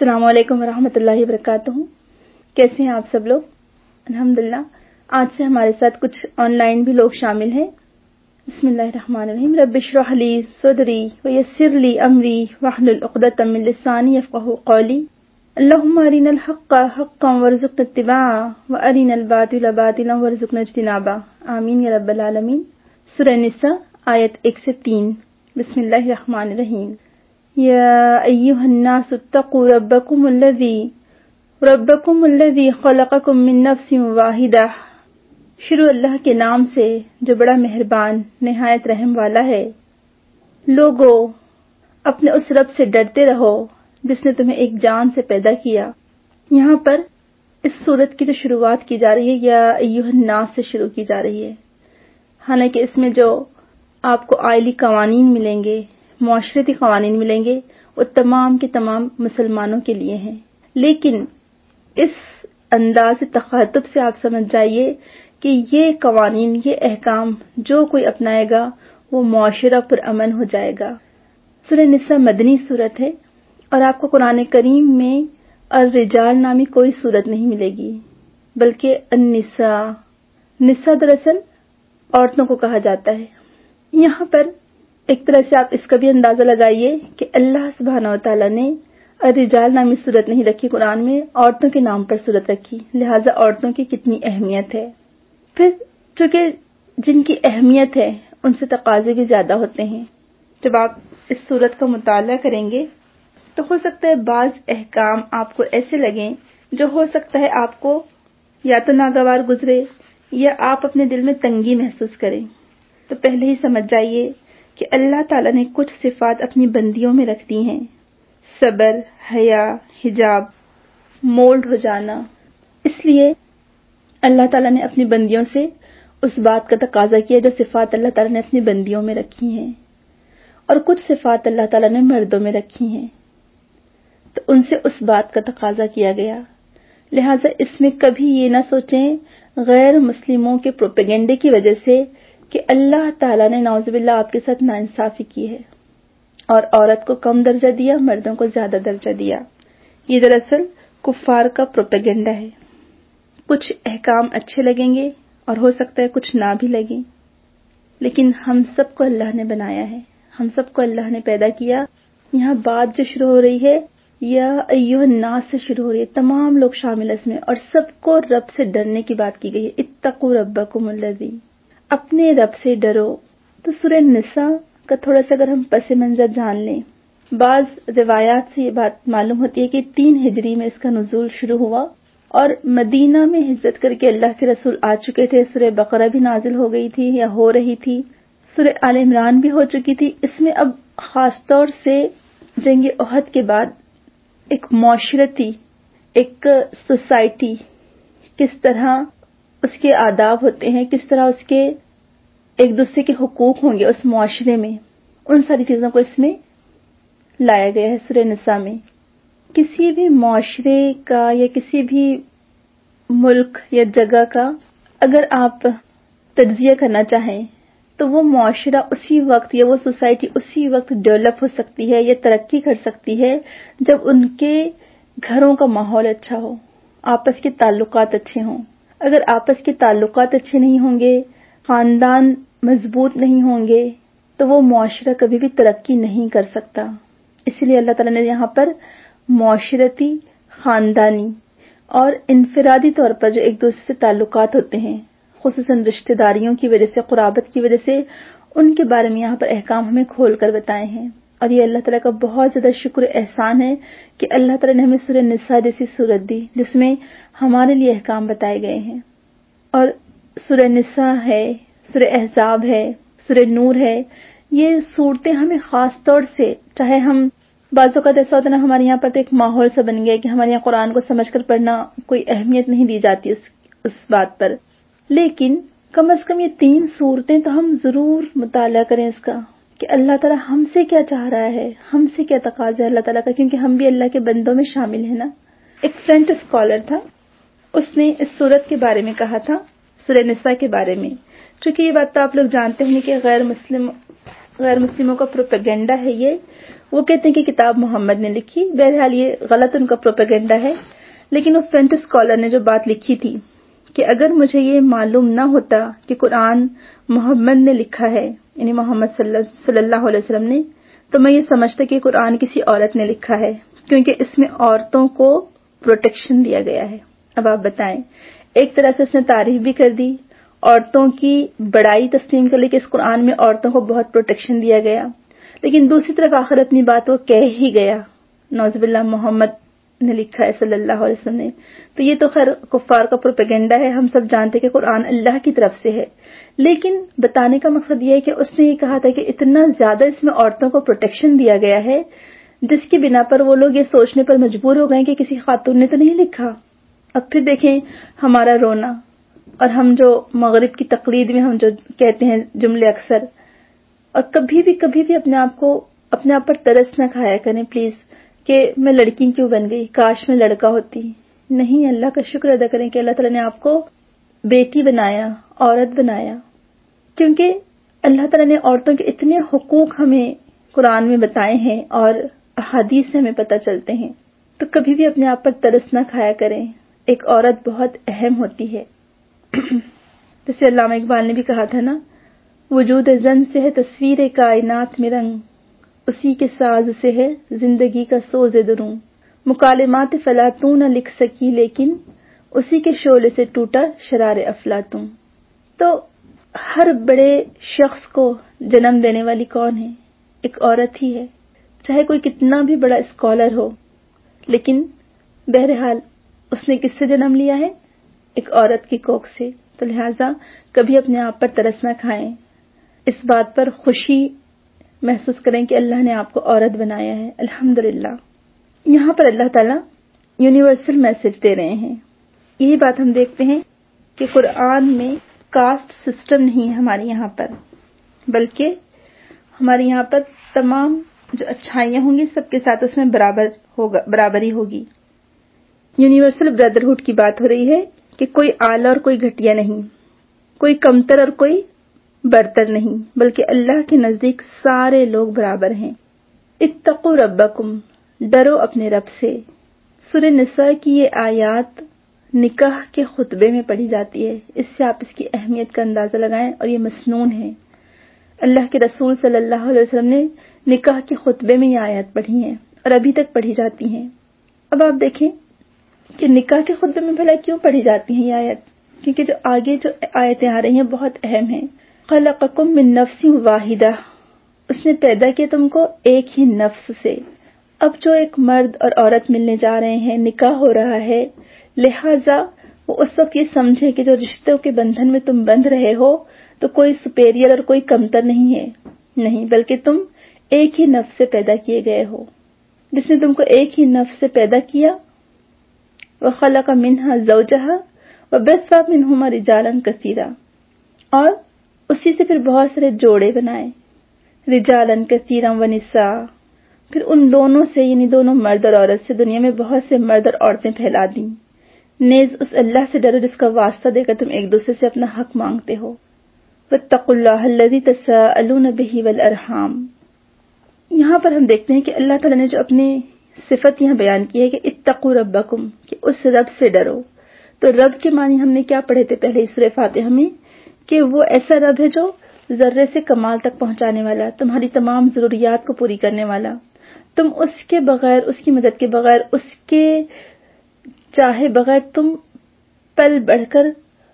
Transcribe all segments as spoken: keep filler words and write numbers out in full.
السلام علیکم ورحمۃ اللہ وبرکاتہ. کیسے ہیں آپ سب لوگ؟ الحمدللہ. آج سے ہمارے ساتھ کچھ آن لائن بھی لوگ شامل ہیں. بسم اللہ الرحمن الرحیم. رب اشرح لی صدری ویسر لی امری واحلل عقدۃ من لسانی یفقہوا قولی. اللہم ارنا الحق حقا وارزقنا اتباعہ وارنا الباطل باطلا وارزقنا اجتنابہ. آمین یا رب العالمین. سورہ نساء آیت ایک سے تین. بسم اللہ الرحمن الرحیم. یا ایھا الناس اتقوا ربکم الذی ربکم الذی خلقکم من نفس واحدہ. شروع اللہ کے نام سے جو بڑا مہربان نہایت رحم والا ہے. لوگو اپنے اس رب سے ڈرتے رہو جس نے تمہیں ایک جان سے پیدا کیا. یہاں پر اس سورت کی جو شروعات کی جا رہی ہے یا ایھا الناس سے شروع کی جا رہی ہے. حالانکہ اس میں جو آپ کو آئلی قوانین ملیں گے، معاشرتی قوانین ملیں گے، وہ تمام کے تمام مسلمانوں کے لیے ہیں. لیکن اس انداز تخاطب سے آپ سمجھ جائیے کہ یہ قوانین، یہ احکام جو کوئی اپنائے گا وہ معاشرہ پر امن ہو جائے گا. سورہ نساء مدنی سورت ہے اور آپ کو قرآن کریم میں الرجال نامی کوئی سورت نہیں ملے گی، بلکہ النساء. نساء دراصل عورتوں کو کہا جاتا ہے. یہاں پر ایک طرح سے آپ اس کا بھی اندازہ لگائیے کہ اللہ سبحانہ و تعالیٰ نے الرجال نامی سورت نہیں رکھی قرآن میں، عورتوں کے نام پر سورت رکھی. لہٰذا عورتوں کی کتنی اہمیت ہے. پھر چونکہ جن کی اہمیت ہے ان سے تقاضے بھی زیادہ ہوتے ہیں. جب آپ اس سورت کا مطالعہ کریں گے تو ہو سکتا ہے بعض احکام آپ کو ایسے لگیں جو ہو سکتا ہے آپ کو یا تو ناگوار گزرے یا آپ اپنے دل میں تنگی محسوس کریں. تو پہلے ہی سمجھ جائیے کہ اللہ تعالیٰ نے کچھ صفات اپنی بندیوں میں رکھ دی ہیں. صبر، حیا، حجاب، مولڈ ہو جانا. اس لیے اللہ تعالیٰ نے اپنی بندیوں سے اس بات کا تقاضا کیا جو صفات اللہ تعالیٰ نے اپنی بندیوں میں رکھی ہیں، اور کچھ صفات اللہ تعالیٰ نے مردوں میں رکھی ہیں تو ان سے اس بات کا تقاضا کیا گیا. لہٰذا اس میں کبھی یہ نہ سوچیں غیر مسلموں کے پروپیگنڈے کی وجہ سے کہ اللہ تعالیٰ نے نعوذ باللہ آپ کے ساتھ ناانصافی کی ہے اور عورت کو کم درجہ دیا، مردوں کو زیادہ درجہ دیا. یہ دراصل کفار کا پروپیگنڈا ہے. کچھ احکام اچھے لگیں گے اور ہو سکتا ہے کچھ نہ بھی لگیں، لیکن ہم سب کو اللہ نے بنایا ہے، ہم سب کو اللہ نے پیدا کیا. یہاں بات جو شروع ہو رہی ہے یا ایھا الناس سے شروع ہو رہی ہے، تمام لوگ شامل اس میں، اور سب کو رب سے ڈرنے کی بات کی گئی ہے. اتقوا ربکم الذی، اپنے رب سے ڈرو. تو سورہ نساء کا تھوڑا سا اگر ہم پس منظر جان لیں، بعض روایات سے یہ بات معلوم ہوتی ہے کہ تین ہجری میں اس کا نزول شروع ہوا اور مدینہ میں ہجرت کر کے اللہ کے رسول آ چکے تھے. سورہ بقرہ بھی نازل ہو گئی تھی یا ہو رہی تھی، سورہ آل عمران بھی ہو چکی تھی. اس میں اب خاص طور سے جنگ احد کے بعد ایک معاشرتی، ایک سوسائٹی، کس طرح اس کے آداب ہوتے ہیں، کس طرح اس کے ایک دوسرے کے حقوق ہوں گے اس معاشرے میں، ان ساری چیزوں کو اس میں لایا گیا ہے سورہ نساء میں. کسی بھی معاشرے کا یا کسی بھی ملک یا جگہ کا اگر آپ تجزیہ کرنا چاہیں تو وہ معاشرہ اسی وقت یا وہ سوسائٹی اسی وقت ڈیولپ ہو سکتی ہے یا ترقی کر سکتی ہے جب ان کے گھروں کا ماحول اچھا ہو، آپس کے تعلقات اچھے ہوں. اگر آپس کے تعلقات اچھے نہیں ہوں گے، خاندان مضبوط نہیں ہوں گے تو وہ معاشرہ کبھی بھی ترقی نہیں کر سکتا. اسی لیے اللہ تعالیٰ نے یہاں پر معاشرتی، خاندانی اور انفرادی طور پر جو ایک دوسرے سے تعلقات ہوتے ہیں، خصوصاً رشتہ داریوں کی وجہ سے، قرابت کی وجہ سے، ان کے بارے میں یہاں پر احکام ہمیں کھول کر بتائے ہیں. اور یہ اللہ تعالیٰ کا بہت زیادہ شکر احسان ہے کہ اللہ تعالیٰ نے ہمیں سورہ نساء جیسی سورت دی جس میں ہمارے لیے احکام بتائے گئے ہیں. اور سورہ نساء ہے، سورہ احزاب ہے، سورہ نور ہے، یہ صورتیں ہمیں خاص طور سے، چاہے ہم بعض اوقات ایسا ہوتا ہے نا، ہمارے یہاں پر تو ایک ماحول سا بن گیا کہ ہمارے یہاں قرآن کو سمجھ کر پڑھنا کوئی اہمیت نہیں دی جاتی اس, اس بات پر، لیکن کم از کم یہ تین صورتیں تو ہم ضرور مطالعہ کریں اس کا کہ اللہ تعالیٰ ہم سے کیا چاہ رہا ہے، ہم سے کیا تقاضا ہے اللہ تعالیٰ کا، کیونکہ ہم بھی اللہ کے بندوں میں شامل ہیں نا. ایک فرینچ اسکالر تھا، اس نے اس سورت کے بارے میں کہا تھا، سورہ نساء کے بارے میں. چونکہ یہ بات تو آپ لوگ جانتے ہیں کہ غیر مسلم غیر مسلموں کا پروپیگنڈا ہے یہ. وہ کہتے ہیں کہ کتاب محمد نے لکھی. بہرحال یہ غلط ان کا پروپیگنڈا ہے. لیکن وہ فرینچ اسکالر نے جو بات لکھی تھی کہ اگر مجھے یہ معلوم نہ ہوتا کہ قرآن محمد نے لکھا ہے، یعنی محمد صلی اللہ علیہ وسلم نے، تو میں یہ سمجھتا کہ قرآن کسی عورت نے لکھا ہے، کیونکہ اس میں عورتوں کو پروٹیکشن دیا گیا ہے. اب آپ بتائیں، ایک طرح سے اس نے تعریف بھی کر دی، عورتوں کی بڑائی تسلیم کر لی کہ اس قرآن میں عورتوں کو بہت پروٹیکشن دیا گیا، لیکن دوسری طرف آخر اپنی بات وہ کہہ ہی گیا نعوذ باللہ محمد نے لکھا ہے صلی اللہ علیہ وسلم نے. تو یہ تو خیر کفار کا پروپیگنڈا ہے. ہم سب جانتے کہ قرآن اللہ کی طرف سے ہے، لیکن بتانے کا مقصد یہ ہے کہ اس نے یہ کہا تھا کہ اتنا زیادہ اس میں عورتوں کو پروٹیکشن دیا گیا ہے جس کی بنا پر وہ لوگ یہ سوچنے پر مجبور ہو گئے کہ کسی خاتون نے تو نہیں لکھا. اب پھر دیکھیں ہمارا رونا، اور ہم جو مغرب کی تقلید میں ہم جو کہتے ہیں جملے اکثر، اور کبھی بھی کبھی بھی اپنے آپ کو اپنے آپ پر ترس نہ کھایا کریں پلیز کہ میں لڑکی کیوں بن گئی، کاش میں لڑکا ہوتی. نہیں، اللہ کا شکر ادا کریں کہ اللہ تعالیٰ نے آپ کو بیٹی بنایا، عورت بنایا، کیونکہ اللہ تعالیٰ نے عورتوں کے اتنے حقوق ہمیں قرآن میں بتائے ہیں اور احادیث سے ہمیں پتہ چلتے ہیں. تو کبھی بھی اپنے آپ پر ترس نہ کھایا کریں. ایک عورت بہت اہم ہوتی ہے. جیسے علامہ اقبال نے بھی کہا تھا نا، وجود زن سے ہے تصویر کائنات میں رنگ، اسی کے ساز سے ہے زندگی کا سوز دروں، مکالمات فلاطوں نہ لکھ سکی لیکن اسی کے شعلے سے ٹوٹا شرار افلاطوں. تو ہر بڑے شخص کو جنم دینے والی کون ہے؟ ایک عورت ہی ہے، چاہے کوئی کتنا بھی بڑا اسکالر ہو، لیکن بہرحال اس نے کس سے جنم لیا ہے؟ ایک عورت کی کوکھ سے. تو لہٰذا کبھی اپنے آپ پر ترس نہ کھائیں، اس بات پر خوشی محسوس کریں کہ اللہ نے آپ کو عورت بنایا ہے. الحمدللہ. یہاں پر اللہ تعالیٰ یونیورسل میسج دے رہے ہیں. یہی بات ہم دیکھتے ہیں کہ قرآن میں کاسٹ سسٹم نہیں ہے ہمارے یہاں پر، بلکہ ہمارے یہاں پر تمام جو اچھائیاں ہوں گی سب کے ساتھ اس میں برابر ہوگا، برابری ہوگی. یونیورسل بردرہڈ کی بات ہو رہی ہے کہ کوئی اعلیٰ اور کوئی گھٹیا نہیں، کوئی کمتر اور کوئی برتر نہیں، بلکہ اللہ کے نزدیک سارے لوگ برابر ہیں. اتقوا ربکم، ڈرو اپنے رب سے. سورہ نساء کی یہ آیات نکاح کے خطبے میں پڑھی جاتی ہے. اس سے آپ اس کی اہمیت کا اندازہ لگائیں، اور یہ مسنون ہے. اللہ کے رسول صلی اللہ علیہ وسلم نے نکاح کے خطبے میں یہ آیات پڑھی ہیں اور ابھی تک پڑھی جاتی ہیں. اب آپ دیکھیں کہ نکاح کے خطبے میں بھلا کیوں پڑھی جاتی ہیں یہ آیت؟ کیونکہ جو آگے جو آیتیں آ رہی ہیں بہت اہم ہیں. خلقکم من نفس واحدہ، اس نے پیدا کیا تم کو ایک ہی نفس سے. اب جو ایک مرد اور عورت ملنے جا رہے ہیں، نکاح ہو رہا ہے، لہٰذا وہ اس وقت یہ سمجھے کہ جو رشتوں کے بندھن میں تم بندھ رہے ہو تو کوئی سپیریئر اور کوئی کمتر نہیں ہے، نہیں، بلکہ تم ایک ہی نفس سے پیدا کیے گئے ہو. جس نے تم کو ایک ہی نفس سے پیدا کیا، وَخَلَقَ مِنْهَا زَوْجَهَا وَبَثَّ مِنْهُمَا رِجَالًا كَثِيرًا، اور اسی سے پھر بہت سارے جوڑے بنائے، رِجَالًا كَثِيرًا وَنِسَاءً، پھر ان دونوں سے یعنی دونوں مرد اور عورت سے دنیا میں بہت سے مرد اور عورتیں پھیلا دیں. نیز اس اللہ سے ڈرو جس کا واسطہ دے کر تم ایک دوسرے سے اپنا حق مانگتے ہو. وَاتَّقُوا اللَّهَ الَّذِي تَسَاءَلُونَ بِهِ وَالْأَرْحَامَ. یہاں پر ہم دیکھتے ہیں کہ اللہ تعالیٰ نے جو اپنی صفت یہاں بیان کی ہے کہ اتقوا ربکم، کہ اس رب سے ڈرو. تو رب کے معنی ہم نے کیا پڑھے تھے پہلے سورہ فاتحہ میں، کہ وہ ایسا رب ہے جو ذرے سے کمال تک پہنچانے والا، تمہاری تمام ضروریات کو پوری کرنے والا. تم اس کے بغیر، اس کی مدد کے بغیر، اس کے چاہے بغیر تم پل بڑھ کر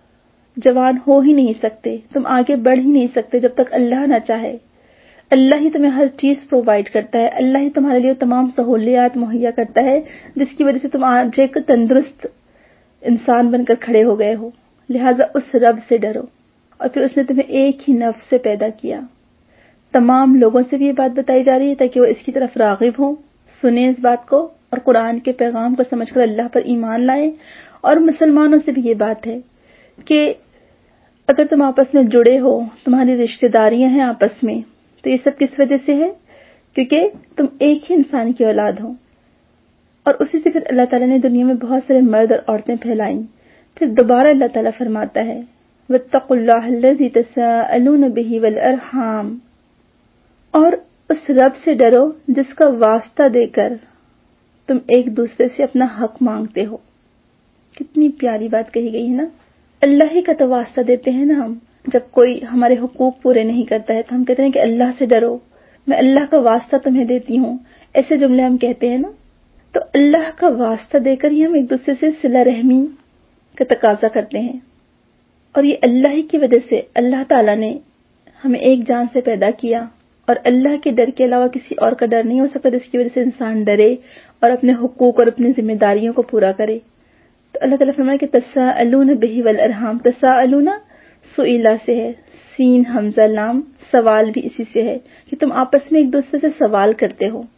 جوان ہو ہی نہیں سکتے، تم آگے بڑھ ہی نہیں سکتے جب تک اللہ نہ چاہے. اللہ ہی تمہیں ہر چیز پرووائڈ کرتا ہے، اللہ ہی تمہارے لیے تمام سہولیات مہیا کرتا ہے جس کی وجہ سے تم آج ایک تندرست انسان بن کر کھڑے ہو گئے ہو. لہٰذا اس رب سے ڈرو. اور پھر اس نے تمہیں ایک ہی نفس سے پیدا کیا. تمام لوگوں سے بھی یہ بات بتائی جا رہی ہے تاکہ وہ اس کی طرف راغب ہوں، سنیں اس بات کو اور قرآن کے پیغام کو سمجھ کر اللہ پر ایمان لائیں. اور مسلمانوں سے بھی یہ بات ہے کہ اگر تم آپس میں جڑے ہو، تمہاری رشتہ داریاں ہیں آپس میں، تو یہ سب کس وجہ سے ہے؟ کیونکہ تم ایک ہی انسان کی اولاد ہو. اور اسی سے پھر اللہ تعالیٰ نے دنیا میں بہت سارے مرد اور عورتیں پھیلائیں. پھر دوبارہ اللہ تعالیٰ فرماتا ہے وَاتَّقُوا اللَّهَ الَّذِي تَسَاءَلُونَ بِهِ وَالْأَرْحَامَ. اور اس رب سے ڈرو جس کا واسطہ دے کر تم ایک دوسرے سے اپنا حق مانگتے ہو. کتنی پیاری بات کہی گئی ہے نا. اللہ ہی کا تو واسطہ دیتے ہیں نا ہم. جب کوئی ہمارے حقوق پورے نہیں کرتا ہے تو ہم کہتے ہیں کہ اللہ سے ڈرو, میں اللہ کا واسطہ تمہیں دیتی ہوں. ایسے جملے ہم کہتے ہیں نا. تو اللہ کا واسطہ دے کر ہی ہم ایک دوسرے سے صلہ رحمی کا تقاضا کرتے ہیں. اور یہ اللہ ہی کی وجہ سے اللہ تعالیٰ نے ہمیں ایک جان سے پیدا کیا, اور اللہ کے ڈر کے علاوہ کسی اور کا ڈر نہیں ہو سکتا جس کی وجہ سے انسان ڈرے اور اپنے حقوق اور اپنی ذمہ داریوں کو پورا کرے. تو اللہ تعالیٰ فرمایا کہ تساءلون بہ والارحام. تساءلون سئلہ سے ہے, سین حمزہ لام, سوال بھی اسی سے ہے کہ تم آپس میں ایک دوسرے سے سوال کرتے ہو.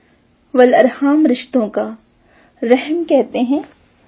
والارحام رشتوں کا, رحم کہتے ہیں,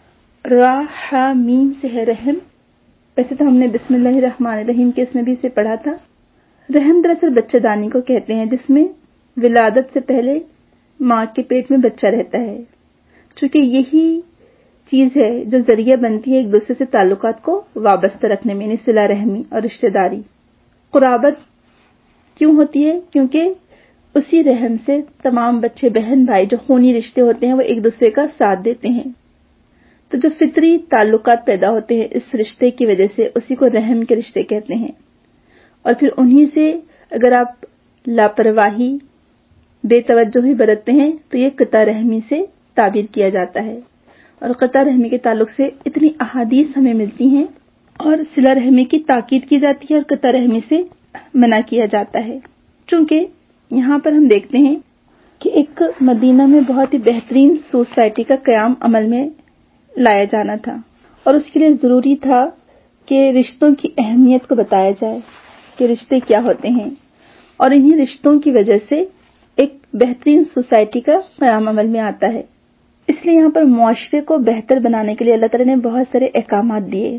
را ہا میم سے ہے رحم. ویسے تو ہم نے بسم اللہ الرحمن الرحیم کے اس میں بھی اسے پڑھا تھا. رحم دراصل بچہ دانی کو کہتے ہیں جس میں ولادت سے پہلے ماں کے پیٹ میں بچہ رہتا ہے, چونکہ یہی چیز ہے جو ذریعہ بنتی ہے ایک دوسرے سے تعلقات کو وابستہ رکھنے میں, یعنی صلہ رحمی اور رشتہ داری. قرابت کیوں ہوتی ہے؟ کیونکہ اسی رحم سے تمام بچے بہن بھائی جو خونی رشتے ہوتے ہیں وہ ایک دوسرے کا ساتھ دیتے ہیں. تو جو فطری تعلقات پیدا ہوتے ہیں اس رشتے کی وجہ سے اسی کو رحم کے رشتے کہتے ہیں. اور پھر انہی سے اگر آپ لاپرواہی بے توجہی برتتے ہیں تو یہ قطع رحمی سے تعبیر کیا جاتا ہے. اور قطع رحمی کے تعلق سے اتنی احادیث ہمیں ملتی ہیں اور صلہ رحمی کی تاکید کی جاتی ہے اور قطع رحمی سے منع کیا جاتا ہے. چونکہ یہاں پر ہم دیکھتے ہیں کہ ایک مدینہ میں بہت ہی بہترین سوسائٹی کا قیام عمل میں لایا جانا تھا, اور اس کے لیے ضروری تھا کہ رشتوں کی اہمیت کو بتایا جائے کہ رشتے کیا ہوتے ہیں, اور انہی رشتوں کی وجہ سے ایک بہترین سوسائٹی کا قیام عمل میں آتا ہے. اس لیے یہاں پر معاشرے کو بہتر بنانے کے لیے اللہ تعالیٰ نے بہت سارے احکامات دیے.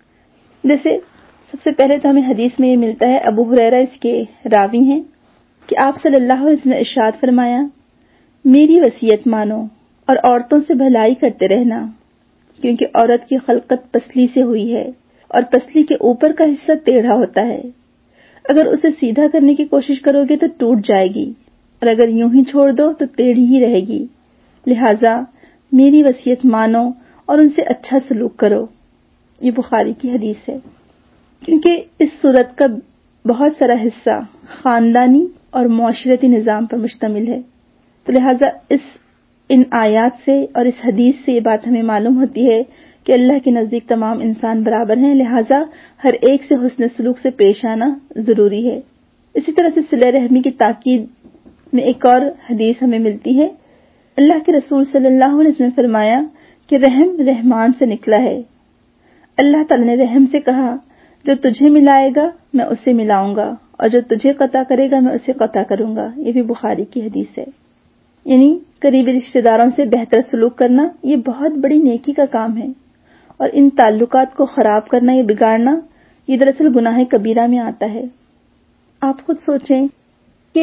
جیسے سب سے پہلے تو ہمیں حدیث میں یہ ملتا ہے, ابو ہریرہ اس کے راوی ہیں, کہ آپ صلی اللہ علیہ وسلم نے ارشاد فرمایا, میری وصیت مانو اور عورتوں سے بھلائی کرتے رہنا, کیونکہ عورت کی خلقت پسلی سے ہوئی ہے اور پسلی کے اوپر کا حصہ ٹیڑھا ہوتا ہے. اگر اسے سیدھا کرنے کی کوشش کرو گے تو ٹوٹ جائے گی, اور اگر یوں ہی چھوڑ دو تو ٹیڑھی ہی رہے گی. لہذا میری وصیت مانو اور ان سے اچھا سلوک کرو. یہ بخاری کی حدیث ہے. کیونکہ اس صورت کا بہت سارا حصہ خاندانی اور معاشرتی نظام پر مشتمل ہے, تو لہذا اس ان آیات سے اور اس حدیث سے یہ بات ہمیں معلوم ہوتی ہے کہ اللہ کے نزدیک تمام انسان برابر ہیں, لہذا ہر ایک سے حسن سلوک سے پیش آنا ضروری ہے. اسی طرح سے صلہ رحمی کی تاکید میں ایک اور حدیث ہمیں ملتی ہے. اللہ کے رسول صلی اللہ علیہ وسلم نے فرمایا کہ رحم رحمان سے نکلا ہے. اللہ تعالی نے رحم سے کہا, جو تجھے ملائے گا میں اسے ملاؤں گا, اور جو تجھے قطع کرے گا میں اسے قطع کروں گا. یہ بھی بخاری کی حدیث ہے. یعنی قریبی رشتہ داروں سے بہتر سلوک کرنا یہ بہت بڑی نیکی کا کام ہے, اور ان تعلقات کو خراب کرنا یا بگاڑنا یہ دراصل گناہ کبیرہ میں آتا ہے. آپ خود سوچیں کہ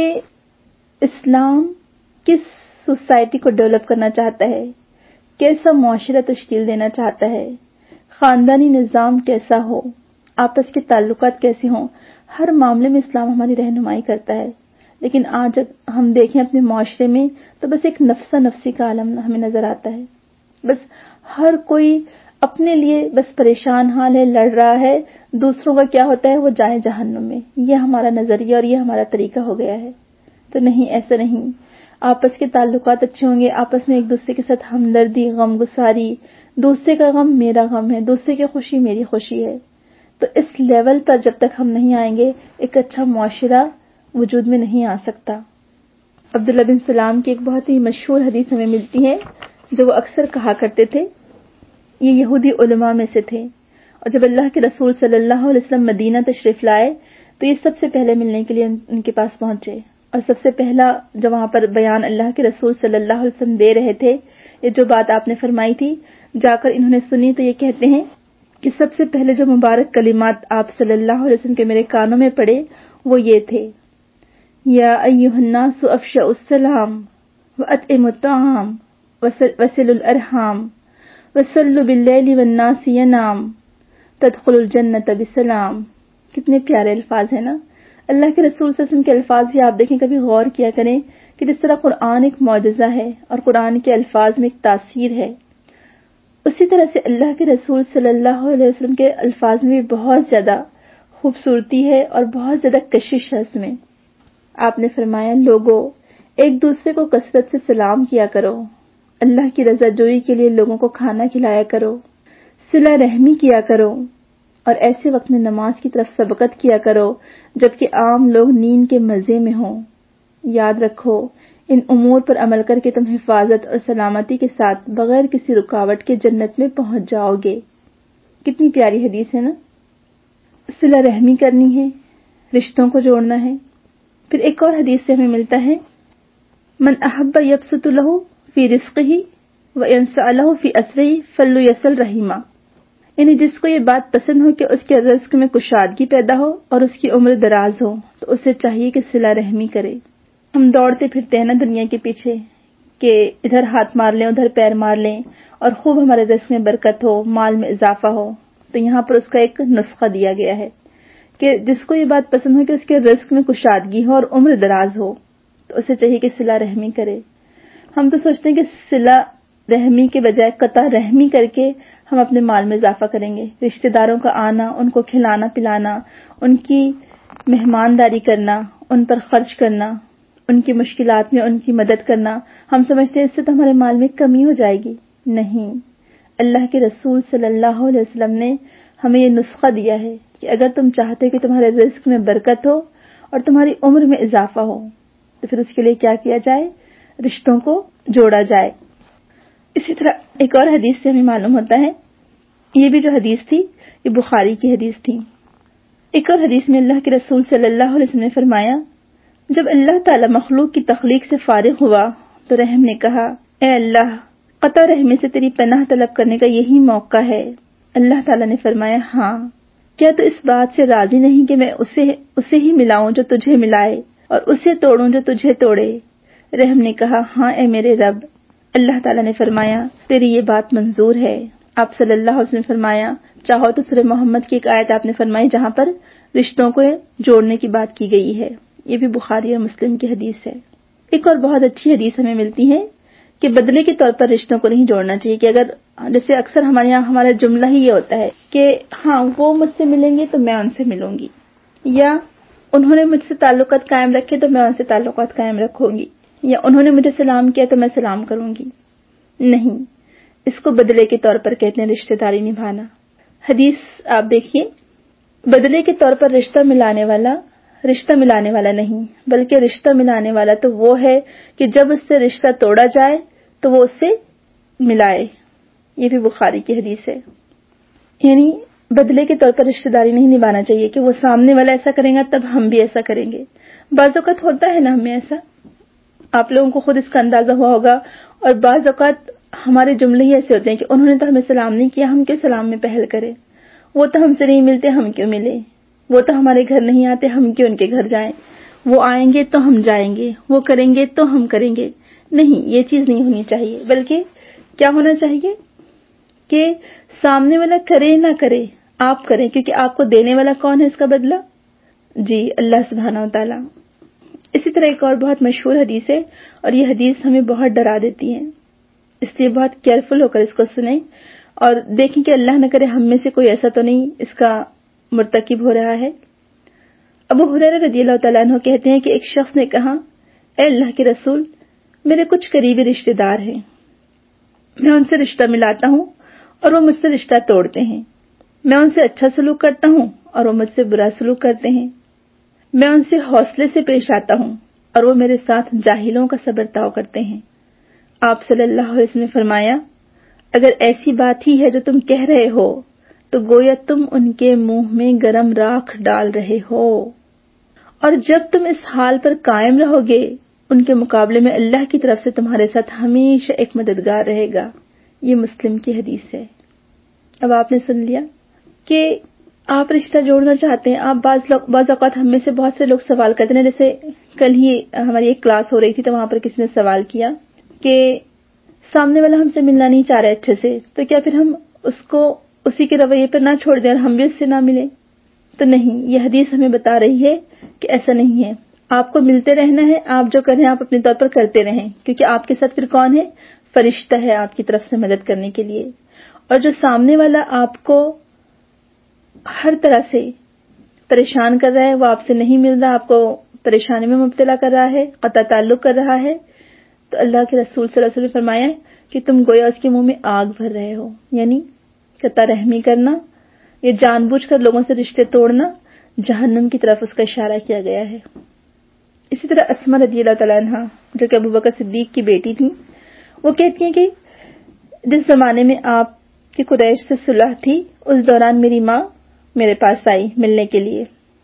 اسلام کس سوسائٹی کو ڈیولپ کرنا چاہتا ہے, کیسا معاشرہ تشکیل دینا چاہتا ہے, خاندانی نظام کیسا ہو, آپس کے تعلقات کیسے ہوں, ہر معاملے میں اسلام ہماری رہنمائی کرتا ہے. لیکن آج ہم دیکھیں اپنے معاشرے میں تو بس ایک نفسا نفسی کا عالم ہمیں نظر آتا ہے. بس ہر کوئی اپنے لیے بس پریشان حال ہے, لڑ رہا ہے, دوسروں کا کیا ہوتا ہے وہ جائیں جہنم میں. یہ ہمارا نظریہ اور یہ ہمارا طریقہ ہو گیا ہے. تو نہیں, ایسا نہیں. آپس کے تعلقات اچھے ہوں گے, آپس میں ایک دوسرے کے ساتھ ہمدردی, غم گساری, دوسرے کا غم میرا غم ہے, دوسرے کی خوشی میری خوشی ہے. تو اس لیول پر جب تک ہم نہیں آئیں گے ایک اچھا معاشرہ وجود میں نہیں آ سکتا. عبداللہ بن سلام کی ایک بہت ہی مشہور حدیث ہمیں ملتی ہے جو وہ اکثر کہا کرتے تھے. یہ یہودی علماء میں سے تھے, اور جب اللہ کے رسول صلی اللہ علیہ وسلم مدینہ تشریف لائے تو یہ سب سے پہلے ملنے کے لیے ان کے پاس پہنچے, اور سب سے پہلا جو وہاں پر بیان اللہ کے رسول صلی اللہ علیہ وسلم دے رہے تھے, یہ جو بات آپ نے فرمائی تھی, جا کر انہوں نے سنی تو یہ کہتے ہیں کہ سب سے پہلے جو مبارک کلمات آپ صلی اللہ علیہ وسلم کے میرے کانوں میں پڑے وہ یہ تھے, یا ایھا الناس افشوا السلام واطعموا الطعام وصلوا الارحام وصلوا باللیل والناس ینام تدخلوا الجنۃ بسلام. کتنے پیارے الفاظ ہیں نا. اللہ کے رسول صلی اللہ علیہ وسلم کے الفاظ بھی آپ دیکھیں، کبھی غور کیا کریں کہ جس طرح قرآن ایک معجزہ ہے اور قرآن کے الفاظ میں ایک تاثیر ہے، اسی طرح سے اللہ کے رسول صلی اللہ علیہ وسلم کے الفاظ میں بھی بہت زیادہ خوبصورتی ہے اور بہت زیادہ کشش ہے اس میں۔ آپ نے فرمایا، لوگوں ایک دوسرے کو کثرت سے سلام کیا کرو، اللہ کی رضا جوئی کے لیے لوگوں کو کھانا کھلایا کرو، صلہ رحمی کیا کرو، اور ایسے وقت میں نماز کی طرف سبقت کیا کرو جبکہ عام لوگ نیند کے مزے میں ہوں۔ یاد رکھو، ان امور پر عمل کر کے تم حفاظت اور سلامتی کے ساتھ بغیر کسی رکاوٹ کے جنت میں پہنچ جاؤ گے۔ کتنی پیاری حدیث ہے نا۔ صلہ رحمی کرنی ہے، رشتوں کو جوڑنا ہے۔ پھر ایک اور حدیث سے ہمیں ملتا ہے، من احب یبسط لہ فی رزقہ وینسألہ فی اسرہ فلیصل رحمہ، یعنی جس کو یہ بات پسند ہو کہ اس کے رزق میں کشادگی پیدا ہو اور اس کی عمر دراز ہو تو اسے چاہیے کہ صلہ رحمی کرے۔ ہم دوڑتے پھرتے ہیں نا دنیا کے پیچھے کہ ادھر ہاتھ مار لیں ادھر پیر مار لیں اور خوب ہمارے رزق میں برکت ہو، مال میں اضافہ ہو، تو یہاں پر اس کا ایک نسخہ دیا گیا ہے کہ جس کو یہ بات پسند ہو کہ اس کے رزق میں کشادگی ہو اور عمر دراز ہو تو اسے چاہیے کہ صلہ رحمی کرے۔ ہم تو سوچتے ہیں کہ صلہ رحمی کے بجائے قطع رحمی کر کے ہم اپنے مال میں اضافہ کریں گے، رشتہ داروں کا آنا، ان کو کھلانا پلانا، ان کی مہمانداری کرنا، ان پر خرچ کرنا، ان کی مشکلات میں ان کی مدد کرنا، ہم سمجھتے ہیں اس سے تو ہمارے مال میں کمی ہو جائے گی۔ نہیں، اللہ کے رسول صلی اللہ علیہ وسلم نے ہمیں یہ نسخہ دیا ہے کہ اگر تم چاہتے کہ تمہارے رزق میں برکت ہو اور تمہاری عمر میں اضافہ ہو تو پھر اس کے لیے کیا کیا جائے؟ رشتوں کو جوڑا جائے۔ اسی طرح ایک اور حدیث سے ہمیں معلوم ہوتا ہے، یہ بھی جو حدیث تھی یہ بخاری کی حدیث تھی۔ ایک اور حدیث میں اللہ کے رسول صلی اللہ علیہ وسلم نے فرمایا، جب اللہ تعالی مخلوق کی تخلیق سے فارغ ہوا تو رحم نے کہا، اے اللہ، قطع رحمی سے تیری پناہ طلب کرنے کا یہی موقع ہے۔ اللہ تعالیٰ نے فرمایا، ہاں، کیا تو اس بات سے راضی نہیں کہ میں اسے اسے ہی ملاؤں جو تجھے ملائے اور اسے توڑوں جو تجھے توڑے؟ رحم نے کہا، ہاں اے میرے رب۔ اللہ تعالیٰ نے فرمایا، تیری یہ بات منظور ہے۔ آپ صلی اللہ علیہ وسلم نے فرمایا، چاہو تو سورہ محمد کی ایک آیت آپ نے فرمائی جہاں پر رشتوں کو جوڑنے کی بات کی گئی ہے، یہ بھی بخاری اور مسلم کی حدیث ہے۔ ایک اور بہت اچھی حدیث ہمیں ملتی ہے کہ بدلے کے طور پر رشتوں کو نہیں جوڑنا چاہیے، کہ اگر جیسے اکثر ہمارے یہاں ہمارا جملہ ہی یہ ہوتا ہے کہ ہاں وہ مجھ سے ملیں گے تو میں ان سے ملوں گی، یا انہوں نے مجھ سے تعلقات قائم رکھے تو میں ان سے تعلقات قائم رکھوں گی، یا انہوں نے مجھے سلام کیا تو میں سلام کروں گی۔ نہیں، اس کو بدلے کے طور پر کہتے ہیں رشتہ داری نبھانا۔ حدیث آپ دیکھیے، بدلے کے طور پر رشتہ ملانے والا رشتہ ملانے والا نہیں بلکہ رشتہ ملانے والا تو وہ ہے کہ جب اس سے رشتہ توڑا جائے تو وہ اس سے ملائے۔ یہ بھی بخاری کی حدیث ہے۔ یعنی بدلے کے طور پر رشتہ داری نہیں نبھانا چاہیے کہ وہ سامنے والا ایسا کرے گا تب ہم بھی ایسا کریں گے۔ بعض اوقات ہوتا ہے نا ہمیں ایسا، آپ لوگوں کو خود اس کا اندازہ ہوا ہوگا، اور بعض اوقات ہمارے جملے ہی ایسے ہوتے ہیں کہ انہوں نے تو ہمیں سلام نہیں کیا، ہم کیوں سلام میں پہل کریں؟ وہ تو ہم سے نہیں ملتے، ہم کیوں ملے؟ وہ تو ہمارے گھر نہیں آتے، ہم کیوں ان کے گھر جائیں؟ وہ آئیں گے تو ہم جائیں گے، وہ کریں گے تو ہم کریں گے۔ نہیں، یہ چیز نہیں ہونی چاہیے، بلکہ کیا ہونا چاہیے کہ سامنے والا کرے نہ کرے، آپ کریں، کیونکہ آپ کو دینے والا کون ہے اس کا بدلہ؟ جی، اللہ سبحانہ و تعالی۔ اسی طرح ایک اور بہت مشہور حدیث ہے، اور یہ حدیث ہمیں بہت ڈرا دیتی ہے، اس لیے بہت کیئرفل ہو کر اس کو سنیں اور دیکھیں کہ اللہ نہ کرے ہم میں سے کوئی ایسا تو نہیں اس کا مرتکب ہو رہا ہے۔ ابو ہریرہ رضی اللہ تعالیٰ عنہ کہتے ہیں کہ ایک شخص نے کہا، اے اللہ کے رسول، میرے کچھ قریبی رشتہ دار ہیں، میں ان سے رشتہ ملاتا ہوں اور وہ مجھ سے رشتہ توڑتے ہیں، میں ان سے اچھا سلوک کرتا ہوں اور وہ مجھ سے برا سلوک کرتے ہیں، میں ان سے حوصلے سے پیش آتا ہوں اور وہ میرے ساتھ جاہلوں کا سا برتاؤ کرتے ہیں۔ آپ صلی اللہ علیہ وسلم نے فرمایا، اگر ایسی بات ہی ہے جو تم کہہ رہے ہو تو گویا تم ان کے منہ میں گرم راکھ ڈال رہے ہو، اور جب تم اس حال پر قائم رہو گے ان کے مقابلے میں اللہ کی طرف سے تمہارے ساتھ ہمیشہ ایک مددگار رہے گا۔ یہ مسلم کی حدیث ہے۔ اب آپ نے سن لیا کہ آپ رشتہ جوڑنا چاہتے ہیں، آپ بعض لوگ بعض اوقات ہم میں سے بہت سے لوگ سوال کرتے ہیں، جیسے کل ہی ہماری ایک کلاس ہو رہی تھی تو وہاں پر کسی نے سوال کیا کہ سامنے والا ہم سے ملنا نہیں چاہ رہا اچھے سے، تو کیا پھر ہم اس کو اسی کے رویے پر نہ چھوڑ دیں اور ہم بھی اس سے نہ ملیں؟ تو نہیں، یہ حدیث ہمیں بتا رہی ہے کہ ایسا نہیں ہے، آپ کو ملتے رہنا ہے، آپ جو کریں آپ اپنے طور پر کرتے رہیں، کیونکہ آپ کے ساتھ پھر کون ہے؟ فرشتہ ہے آپ کی طرف سے مدد کرنے کے لیے. اور جو سامنے والا آپ کو ہر طرح سے پریشان کر رہا ہے، وہ آپ سے نہیں مل رہا، آپ کو پریشانی میں مبتلا کر رہا ہے، قطع تعلق کر رہا ہے، تو اللہ کے رسول صلی اللہ علیہ وسلم نے فرمایا کہ تم گویا اس کے منہ میں آگ بھر رہے ہو. یعنی قطع رحمی کرنا، یہ جان بوجھ کر لوگوں سے رشتے توڑنا، جہنم کی طرف اس کا اشارہ کیا گیا ہے. اسی طرح اسماء رضی اللہ تعالیٰ عنہا جو کہ ابو بکر صدیق کی بیٹی تھی، وہ کہتی ہیں کہ جس زمانے میں آپ کی قریش سے صلح تھی، اس دوران میری ماں میرے پاس آئی ملنے کے لیے،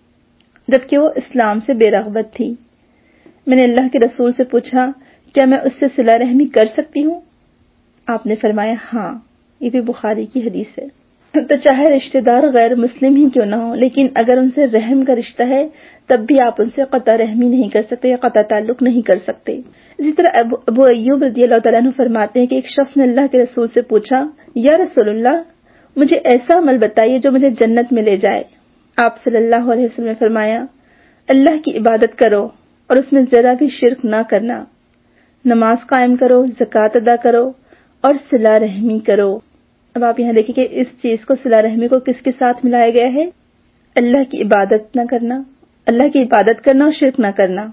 جبکہ وہ اسلام سے بے رغبت تھی. میں نے اللہ کے رسول سے پوچھا کیا میں اس سے صلہ رحمی کر سکتی ہوں؟ آپ نے فرمایا ہاں. یہ بھی بخاری کی حدیث ہے. تو چاہے رشتہ دار غیر مسلم ہی کیوں نہ ہو، لیکن اگر ان سے رحم کا رشتہ ہے تب بھی آپ ان سے قطع رحمی نہیں کر سکتے یا قطع تعلق نہیں کر سکتے. اسی طرح ابو, ابو ایوب رضی اللہ تعالیٰ عنہ فرماتے ہیں کہ ایک شخص نے اللہ کے رسول سے پوچھا یا رسول اللہ مجھے ایسا عمل بتائیے جو مجھے جنت میں لے جائے. آپ صلی اللہ علیہ وسلم نے فرمایا اللہ کی عبادت کرو اور اس میں ذرا بھی شرک نہ کرنا، نماز قائم کرو، زکوٰۃ ادا کرو اور صلہ رحمی کرو. اب آپ یہاں دیکھیں کہ اس چیز کو صلہ رحمی کو کس کے ساتھ ملایا گیا ہے؟ اللہ کی عبادت نہ کرنا، اللہ کی عبادت کرنا اور شرک نہ کرنا،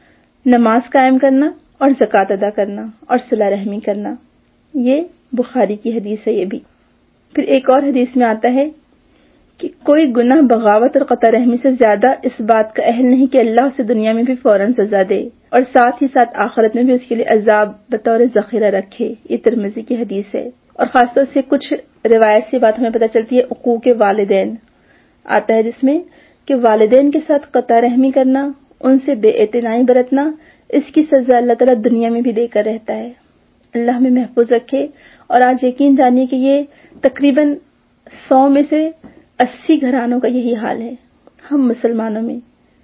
نماز قائم کرنا اور زکوٰۃ ادا کرنا اور صلہ رحمی کرنا. یہ بخاری کی حدیث ہے. یہ بھی پھر ایک اور حدیث میں آتا ہے کہ کوئی گناہ بغاوت اور قطع رحمی سے زیادہ اس بات کا اہل نہیں کہ اللہ اسے دنیا میں بھی فوراً سزا دے اور ساتھ ہی ساتھ آخرت میں بھی اس کے لیے عذاب بطور ذخیرہ رکھے. یہ ترمذی کی حدیث ہے. اور خاص طور سے کچھ روایت سے بات ہمیں پتہ چلتی ہے. حقوق والدین آتا ہے جس میں کہ والدین کے ساتھ قطع رحمی کرنا، ان سے بے اعتنائی برتنا، اس کی سزا اللہ تعالیٰ دنیا میں بھی دے کر رہتا ہے. اللہ ہمیں محفوظ رکھے. اور آج یقین جانیے کہ یہ تقریباً سو میں سے اسی گھرانوں کا یہی حال ہے ہم مسلمانوں میں،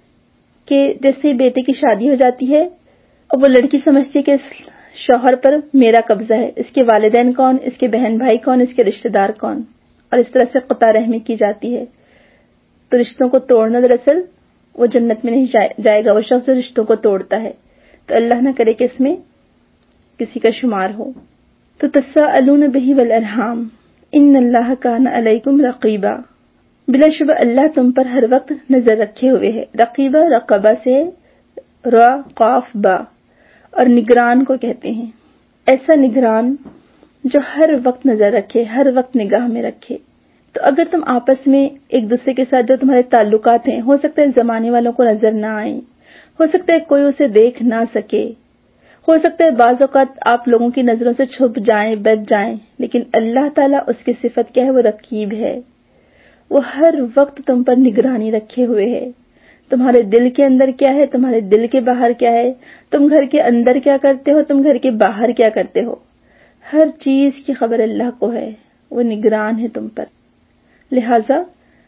کہ جیسے بیٹے کی شادی ہو جاتی ہے اور وہ لڑکی سمجھتی ہے کہ اس شوہر پر میرا قبضہ ہے، اس کے والدین کون، اس کے بہن بھائی کون، اس کے رشتہ دار کون، اور اس طرح سے قطع رحمی کی جاتی ہے. تو رشتوں کو توڑنا دراصل وہ جنت میں نہیں جائے گا وہ شخص جو رشتوں کو توڑتا ہے. تو اللہ نہ کرے کہ اس میں کسی کا شمار ہو. تو تساءلون بہ والارحام ان اللہ کان علیکم رقیبا، بلا شبہ اللہ تم پر ہر وقت نظر رکھے ہوئے ہے. رقیبہ رقبہ سے را قاف با، اور نگران کو کہتے ہیں. ایسا نگران جو ہر وقت نظر رکھے، ہر وقت نگاہ میں رکھے. تو اگر تم آپس میں ایک دوسرے کے ساتھ جو تمہارے تعلقات ہیں، ہو سکتا ہے زمانے والوں کو نظر نہ آئیں، ہو سکتا ہے کوئی اسے دیکھ نہ سکے، ہو سکتا ہے بعض اوقات آپ لوگوں کی نظروں سے چھپ جائیں، بچ جائیں، لیکن اللہ تعالیٰ اس کی صفت کیا ہے؟ وہ رقیب ہے. وہ ہر وقت تم پر نگرانی رکھے ہوئے ہے. تمہارے دل کے اندر کیا ہے، تمہارے دل کے باہر کیا ہے، تم گھر کے اندر کیا کرتے ہو، تم گھر کے باہر کیا کرتے ہو، ہر چیز کی خبر اللہ کو ہے. وہ نگران ہے تم پر. لہذا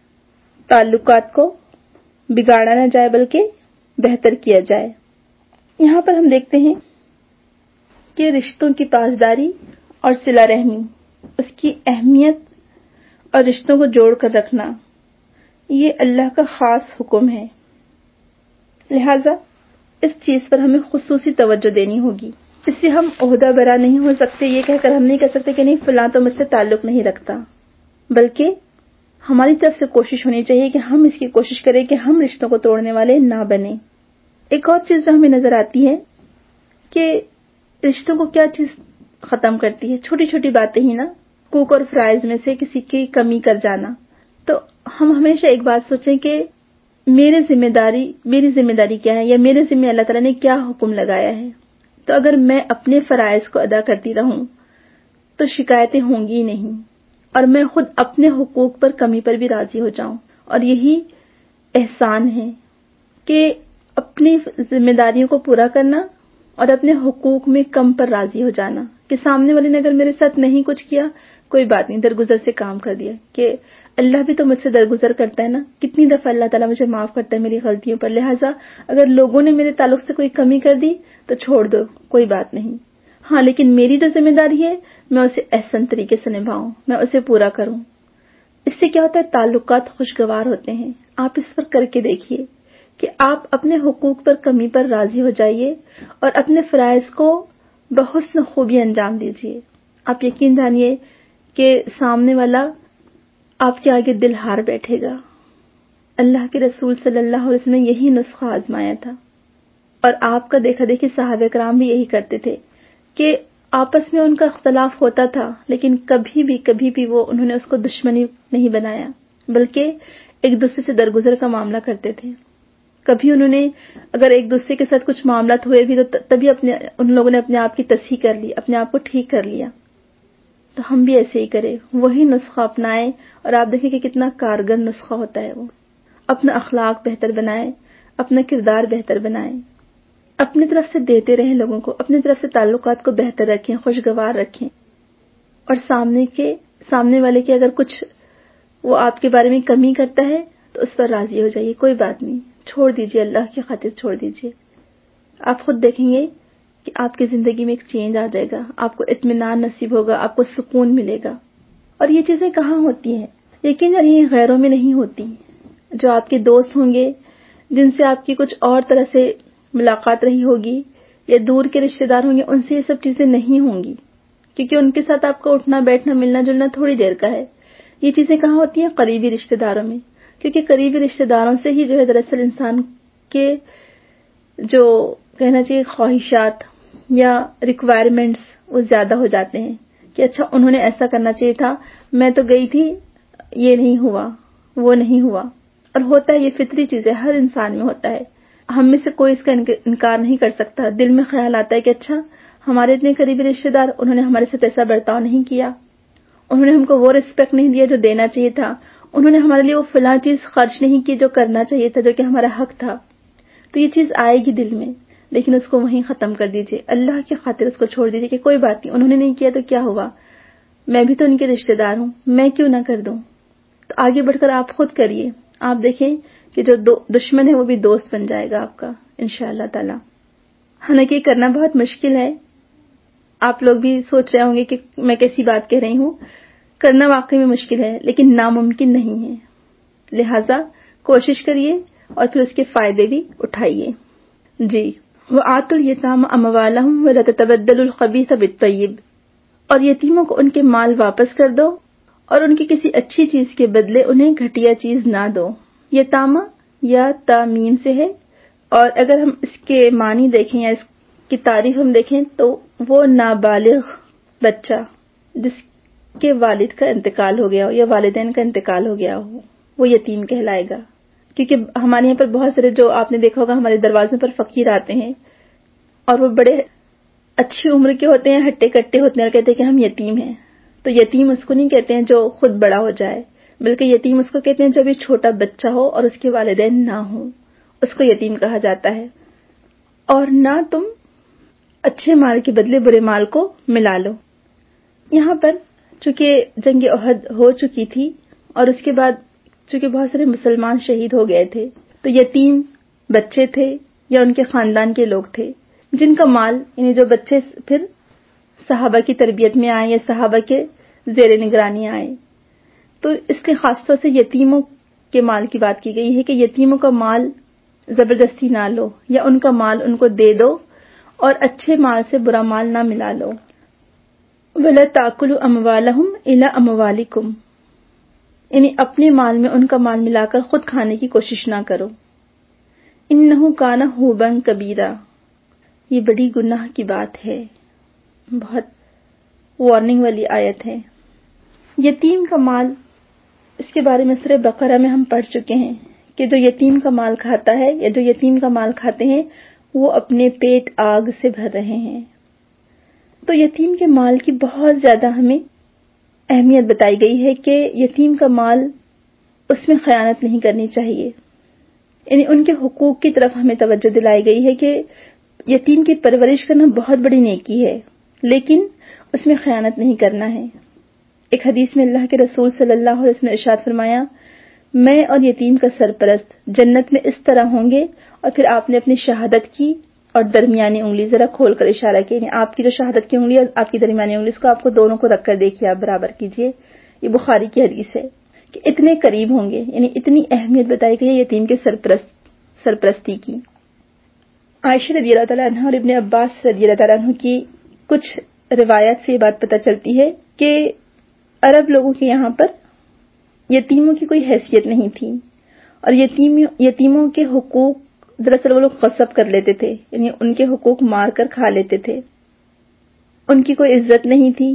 تعلقات کو بگاڑا نہ جائے بلکہ بہتر کیا جائے. یہاں پر ہم دیکھتے ہیں کہ رشتوں کی پاسداری اور صلہ رحمی، اس کی اہمیت اور رشتوں کو جوڑ کر رکھنا، یہ اللہ کا خاص حکم ہے. لہذا اس چیز پر ہمیں خصوصی توجہ دینی ہوگی. اس سے ہم عہدہ برا نہیں ہو سکتے، یہ کہہ کر ہم نہیں کہہ سکتے کہ نہیں فلاں تو مجھ سے تعلق نہیں رکھتا، بلکہ ہماری طرف سے کوشش ہونی چاہیے کہ ہم اس کی کوشش کریں کہ ہم رشتوں کو توڑنے والے نہ بنیں. ایک اور چیز جو ہمیں نظر آتی ہے کہ رشتوں کو کیا چیز ختم کرتی ہے؟ چھوٹی چھوٹی باتیں ہی نا، حقوق اور فرائض میں سے کسی کی کمی کر جانا. تو ہم ہمیشہ ایک بات سوچیں کہ میرے ذمہ داری میری ذمہ داری کیا ہے، یا میرے ذمہ اللہ تعالیٰ نے کیا حکم لگایا ہے. تو اگر میں اپنے فرائض کو ادا کرتی رہوں تو شکایتیں ہوں گی نہیں، اور میں خود اپنے حقوق پر کمی پر بھی راضی ہو جاؤں. اور یہی احسان ہے کہ اپنی ذمہ داریوں کو پورا کرنا اور اپنے حقوق میں کم پر راضی ہو جانا، کہ سامنے والے نے اگر میرے ساتھ نہیں کچھ کیا کوئی بات نہیں، درگزر سے کام کر دیا، کہ اللہ بھی تو مجھ سے درگزر کرتا ہے نا، کتنی دفعہ اللہ تعالیٰ مجھے معاف کرتا ہے میری غلطیوں پر. لہٰذا اگر لوگوں نے میرے تعلق سے کوئی کمی کر دی تو چھوڑ دو، کوئی بات نہیں. ہاں لیکن میری جو ذمہ داری ہے میں اسے احسن طریقے سے نبھاؤں، میں اسے پورا کروں. اس سے کیا ہوتا ہے؟ تعلقات خوشگوار ہوتے ہیں. آپ اس پر کر کے دیکھیے کہ آپ اپنے حقوق پر کمی پر راضی ہو جائیے اور اپنے فرائض کو بحسن خوبی انجام دیجیے. آپ یقین جانیے کہ سامنے والا آپ کے آگے دل ہار بیٹھے گا. اللہ کے رسول صلی اللہ علیہ وسلم نے یہی نسخہ آزمایا تھا، اور آپ کا دیکھا دیکھی صحابہ کرام بھی یہی کرتے تھے کہ آپس میں ان کا اختلاف ہوتا تھا، لیکن کبھی بھی کبھی بھی وہ انہوں نے اس کو دشمنی نہیں بنایا، بلکہ ایک دوسرے سے درگزر کا معاملہ کرتے تھے. کبھی انہوں نے اگر ایک دوسرے کے ساتھ کچھ معاملات ہوئے بھی تو تبھی اپنے ان لوگوں نے اپنے آپ کی تصحیح کر لی، اپنے آپ کو ٹھیک کر لیا. تو ہم بھی ایسے ہی کریں، وہی نسخہ اپنائیں، اور آپ دیکھیں کہ کتنا کارگر نسخہ ہوتا ہے. وہ اپنا اخلاق بہتر بنائیں، اپنا کردار بہتر بنائیں، اپنی طرف سے دیتے رہیں لوگوں کو، اپنی طرف سے تعلقات کو بہتر رکھیں، خوشگوار رکھیں. اور سامنے کے سامنے والے کے اگر کچھ وہ آپ کے بارے میں کمی کرتا ہے تو اس پر راضی ہو جائیے، کوئی بات نہیں، چھوڑ دیجیے، اللہ کی خاطر چھوڑ دیجیے. آپ خود دیکھیں گے کہ آپ کی زندگی میں ایک چینج آ جائے گا، آپ کو اطمینان نصیب ہوگا، آپ کو سکون ملے گا. اور یہ چیزیں کہاں ہوتی ہیں؟ یقین جانیے غیروں میں نہیں ہوتی. جو آپ کے دوست ہوں گے، جن سے آپ کی کچھ اور طرح سے ملاقات رہی ہوگی، یا دور کے رشتہ دار ہوں گے، ان سے یہ سب چیزیں نہیں ہوں گی، کیونکہ ان کے ساتھ آپ کا اٹھنا بیٹھنا ملنا جلنا تھوڑی دیر کا ہے. یہ چیزیں کہاں ہوتی ہیں؟ قریبی رشتہ داروں میں، کیونکہ قریبی رشتہ داروں سے ہی جو ہے دراصل انسان کے جو کہنا چاہیے خواہشات یا ریکوائرمنٹس وہ زیادہ ہو جاتے ہیں کہ اچھا انہوں نے ایسا کرنا چاہیے تھا، میں تو گئی تھی، یہ نہیں ہوا، وہ نہیں ہوا. اور ہوتا ہے، یہ فطری چیز ہے، ہر انسان میں ہوتا ہے. ہم میں سے کوئی اس کا انکار نہیں کر سکتا. دل میں خیال آتا ہے کہ اچھا ہمارے اتنے قریبی رشتہ دار، انہوں نے ہمارے ساتھ ایسا برتاؤ نہیں کیا، انہوں نے ہم کو وہ ریسپیکٹ نہیں دیا جو دینا چاہیے تھا، انہوں نے ہمارے لیے وہ فلاں چیز خرچ نہیں کی جو کرنا چاہیے تھا، جو کہ ہمارا حق تھا. تو یہ چیز آئے گی دل میں، لیکن اس کو وہیں ختم کر دیجئے، اللہ کی خاطر اس کو چھوڑ دیجئے کہ کوئی بات نہیں، انہوں نے نہیں کیا تو کیا ہوا، میں بھی تو ان کے رشتہ دار ہوں، میں کیوں نہ کر دوں. تو آگے بڑھ کر آپ خود کریے، آپ دیکھیں کہ جو دشمن ہے وہ بھی دوست بن جائے گا آپ کا انشاءاللہ تعالی. حالانکہ یہ کرنا بہت مشکل ہے. آپ لوگ بھی سوچ رہے ہوں گے کہ میں کیسی بات کہہ رہی ہوں. کرنا واقعی میں مشکل ہے، لیکن ناممکن نہیں ہے. لہذا کوشش کریے اور پھر اس کے فائدے بھی اٹھائیے. جی، وَآتُوا الْيَتَامَ أَمْوَالَهُمْ وَلَا تَتَبَدَّلُوا الْخَبِيثَ بِالطَّيِّبِ، اور یتیموں کو ان کے مال واپس کر دو اور ان کی کسی اچھی چیز کے بدلے انہیں گھٹیا چیز نہ دو. یتامہ یا تامین سے ہے، اور اگر ہم اس کے معنی دیکھیں یا اس کی تعریف ہم دیکھیں تو وہ نابالغ بچہ جس کے والد کا انتقال ہو گیا ہو یا والدین کا انتقال ہو گیا ہو، وہ یتیم کہلائے گا. کیونکہ ہمارے یہاں پر بہت سارے جو آپ نے دیکھا ہوگا ہمارے دروازوں پر فقیر آتے ہیں اور وہ بڑے اچھی عمر کے ہوتے ہیں، ہٹے کٹے ہوتے ہیں اور کہتے ہیں کہ ہم یتیم ہیں. تو یتیم اس کو نہیں کہتے ہیں جو خود بڑا ہو جائے، بلکہ یتیم اس کو کہتے ہیں جو بھی چھوٹا بچہ ہو اور اس کے والدین نہ ہوں، اس کو یتیم کہا جاتا ہے. اور نہ تم اچھے مال کے بدلے برے مال کو ملا لو. یہاں پر چونکہ جنگ احد ہو چکی تھی اور اس کے بعد چونکہ بہت سارے مسلمان شہید ہو گئے تھے، تو یتیم بچے تھے یا ان کے خاندان کے لوگ تھے جن کا مال، یعنی جو بچے پھر صحابہ کی تربیت میں آئے یا صحابہ کے زیر نگرانی آئے. تو اس کے خاص طور سے یتیموں کے مال کی بات کی گئی ہے کہ یتیموں کا مال زبردستی نہ لو یا ان کا مال ان کو دے دو اور اچھے مال سے برا مال نہ ملا لو. وَلَا تَأْكُلُوا أَمْوَالَهُمْ إِلَىٰ أَمْوَالِكُمْ، یعنی اپنے مال میں ان کا مال ملا کر خود کھانے کی کوشش نہ کرو. إِنَّهُ كَانَ حُوبًا كَبِيرًا، یہ بڑی گناہ کی بات ہے، بہت وارننگ والی آیت ہے. یتیم کا مال، اس کے بارے میں سورہ بقرہ میں ہم پڑھ چکے ہیں کہ جو یتیم کا مال کھاتا ہے یا جو یتیم کا مال کھاتے ہیں وہ اپنے پیٹ آگ سے بھر رہے ہیں. تو یتیم کے مال کی بہت زیادہ ہمیں اہمیت بتائی گئی ہے کہ یتیم کا مال، اس میں خیانت نہیں کرنی چاہیے. یعنی ان کے حقوق کی طرف ہمیں توجہ دلائی گئی ہے کہ یتیم کی پرورش کرنا بہت بڑی نیکی ہے، لیکن اس میں خیانت نہیں کرنا ہے. ایک حدیث میں اللہ کے رسول صلی اللہ علیہ وسلم نے ارشاد فرمایا، میں اور یتیم کا سرپرست جنت میں اس طرح ہوں گے. اور پھر آپ نے اپنی شہادت کی اور درمیانی انگلی ذرا کھول کر اشارہ کیا، یعنی آپ کی جو شہادت کی انگلی اور آپ کی درمیانی انگلی، اس کو آپ کو دونوں کو رکھ کر دیکھیے، آپ برابر کیجئے. یہ بخاری کی حدیث ہے کہ اتنے قریب ہوں گے، یعنی اتنی اہمیت بتائی گئی ہے یتیم کے سرپرست سرپرستی کی۔ عائشہ رضی اللہ تعالیٰ عنہ اور ابن عباس رضی اللہ تعالیٰ عنہ کی کچھ روایات سے یہ بات پتہ چلتی ہے کہ عرب لوگوں کے یہاں پر یتیموں کی کوئی حیثیت نہیں تھی، اور یتیم یتیموں کے حقوق دراصل وہ لوگ غصب کر لیتے تھے، یعنی ان کے حقوق مار کر کھا لیتے تھے، ان کی کوئی عزت نہیں تھی،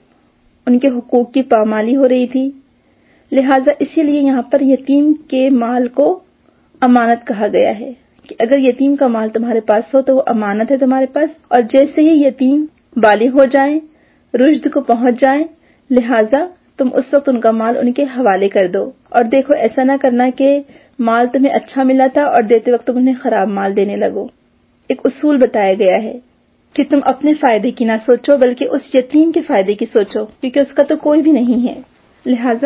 ان کے حقوق کی پامالی ہو رہی تھی۔ لہٰذا اسی لیے یہاں پر یتیم کے مال کو امانت کہا گیا ہے کہ اگر یتیم کا مال تمہارے پاس ہو تو وہ امانت ہے تمہارے پاس، اور جیسے ہی یتیم بالغ ہو جائیں، رشد کو پہنچ جائیں، لہٰذا تم اس وقت ان کا مال ان کے حوالے کر دو۔ اور دیکھو ایسا نہ کرنا کہ مال تمہیں اچھا ملا تھا اور دیتے وقت تم انہیں خراب مال دینے لگو۔ ایک اصول بتایا گیا ہے کہ تم اپنے فائدے کی نہ سوچو بلکہ اس یتیم کے فائدے کی سوچو، کیونکہ اس کا تو کوئی بھی نہیں ہے۔ لہٰذا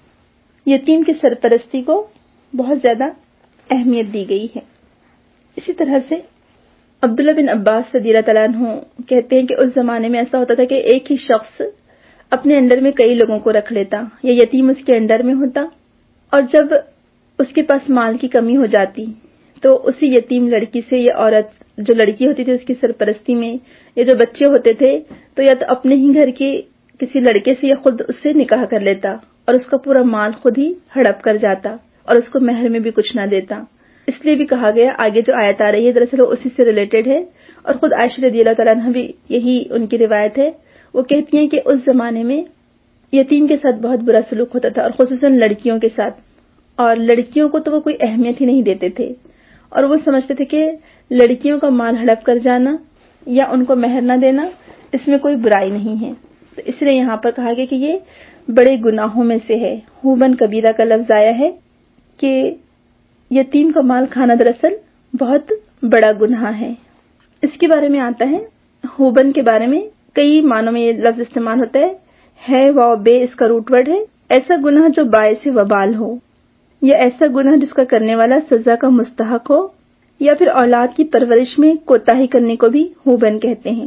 یتیم کی سرپرستی کو بہت زیادہ اہمیت دی گئی ہے۔ اسی طرح سے عبداللہ بن عباس رضی اللہ تعالیٰ عنہ کہتے ہیں کہ اس زمانے میں ایسا ہوتا تھا کہ ایک ہی شخص اپنے انڈر میں کئی لوگوں کو رکھ لیتا، یا یتیم اس کے انڈر میں ہوتا، اور جب اس کے پاس مال کی کمی ہو جاتی تو اسی یتیم لڑکی سے یا عورت جو لڑکی ہوتی تھی اس کی سرپرستی میں، یا جو بچے ہوتے تھے تو یا تو اپنے ہی گھر کے کسی لڑکے سے یا خود اس سے نکاح کر لیتا اور اس کا پورا مال خود ہی ہڑپ کر جاتا اور اس کو مہر میں بھی کچھ نہ دیتا۔ اس لیے بھی کہا گیا، آگے جو آیت آ رہی ہے دراصل وہ اسی سے ریلیٹڈ ہے، اور خود عائشہ رضی اللہ تعالیٰ عنہ بھی یہی ان کی روایت ہے۔ وہ کہتی ہیں کہ اس زمانے میں یتیم کے ساتھ بہت برا سلوک ہوتا تھا، اور خصوصاً لڑکیوں کے ساتھ، اور لڑکیوں کو تو وہ کوئی اہمیت ہی نہیں دیتے تھے، اور وہ سمجھتے تھے کہ لڑکیوں کا مال ہڑپ کر جانا یا ان کو مہر نہ دینا اس میں کوئی برائی نہیں ہے۔ تو اس لیے یہاں پر کہا گیا کہ یہ بڑے گناہوں میں سے ہے۔ ہوبن کبیرہ کا لفظ آیا ہے کہ یتیم کا مال کھانا دراصل بہت بڑا گناہ ہے۔ اس کے بارے میں آتا ہے، ہوبن کے بارے میں کئی معنوں میں یہ لفظ استعمال ہوتا ہے، ہے و بے اس کا روٹ ورڈ ہے، ایسا گناہ جو باعث وبال ہو، یا ایسا گناہ جس کا کرنے والا سزا کا مستحق ہو، یا پھر اولاد کی پرورش میں کوتاہی کرنے کو بھی ہوبن کہتے ہیں۔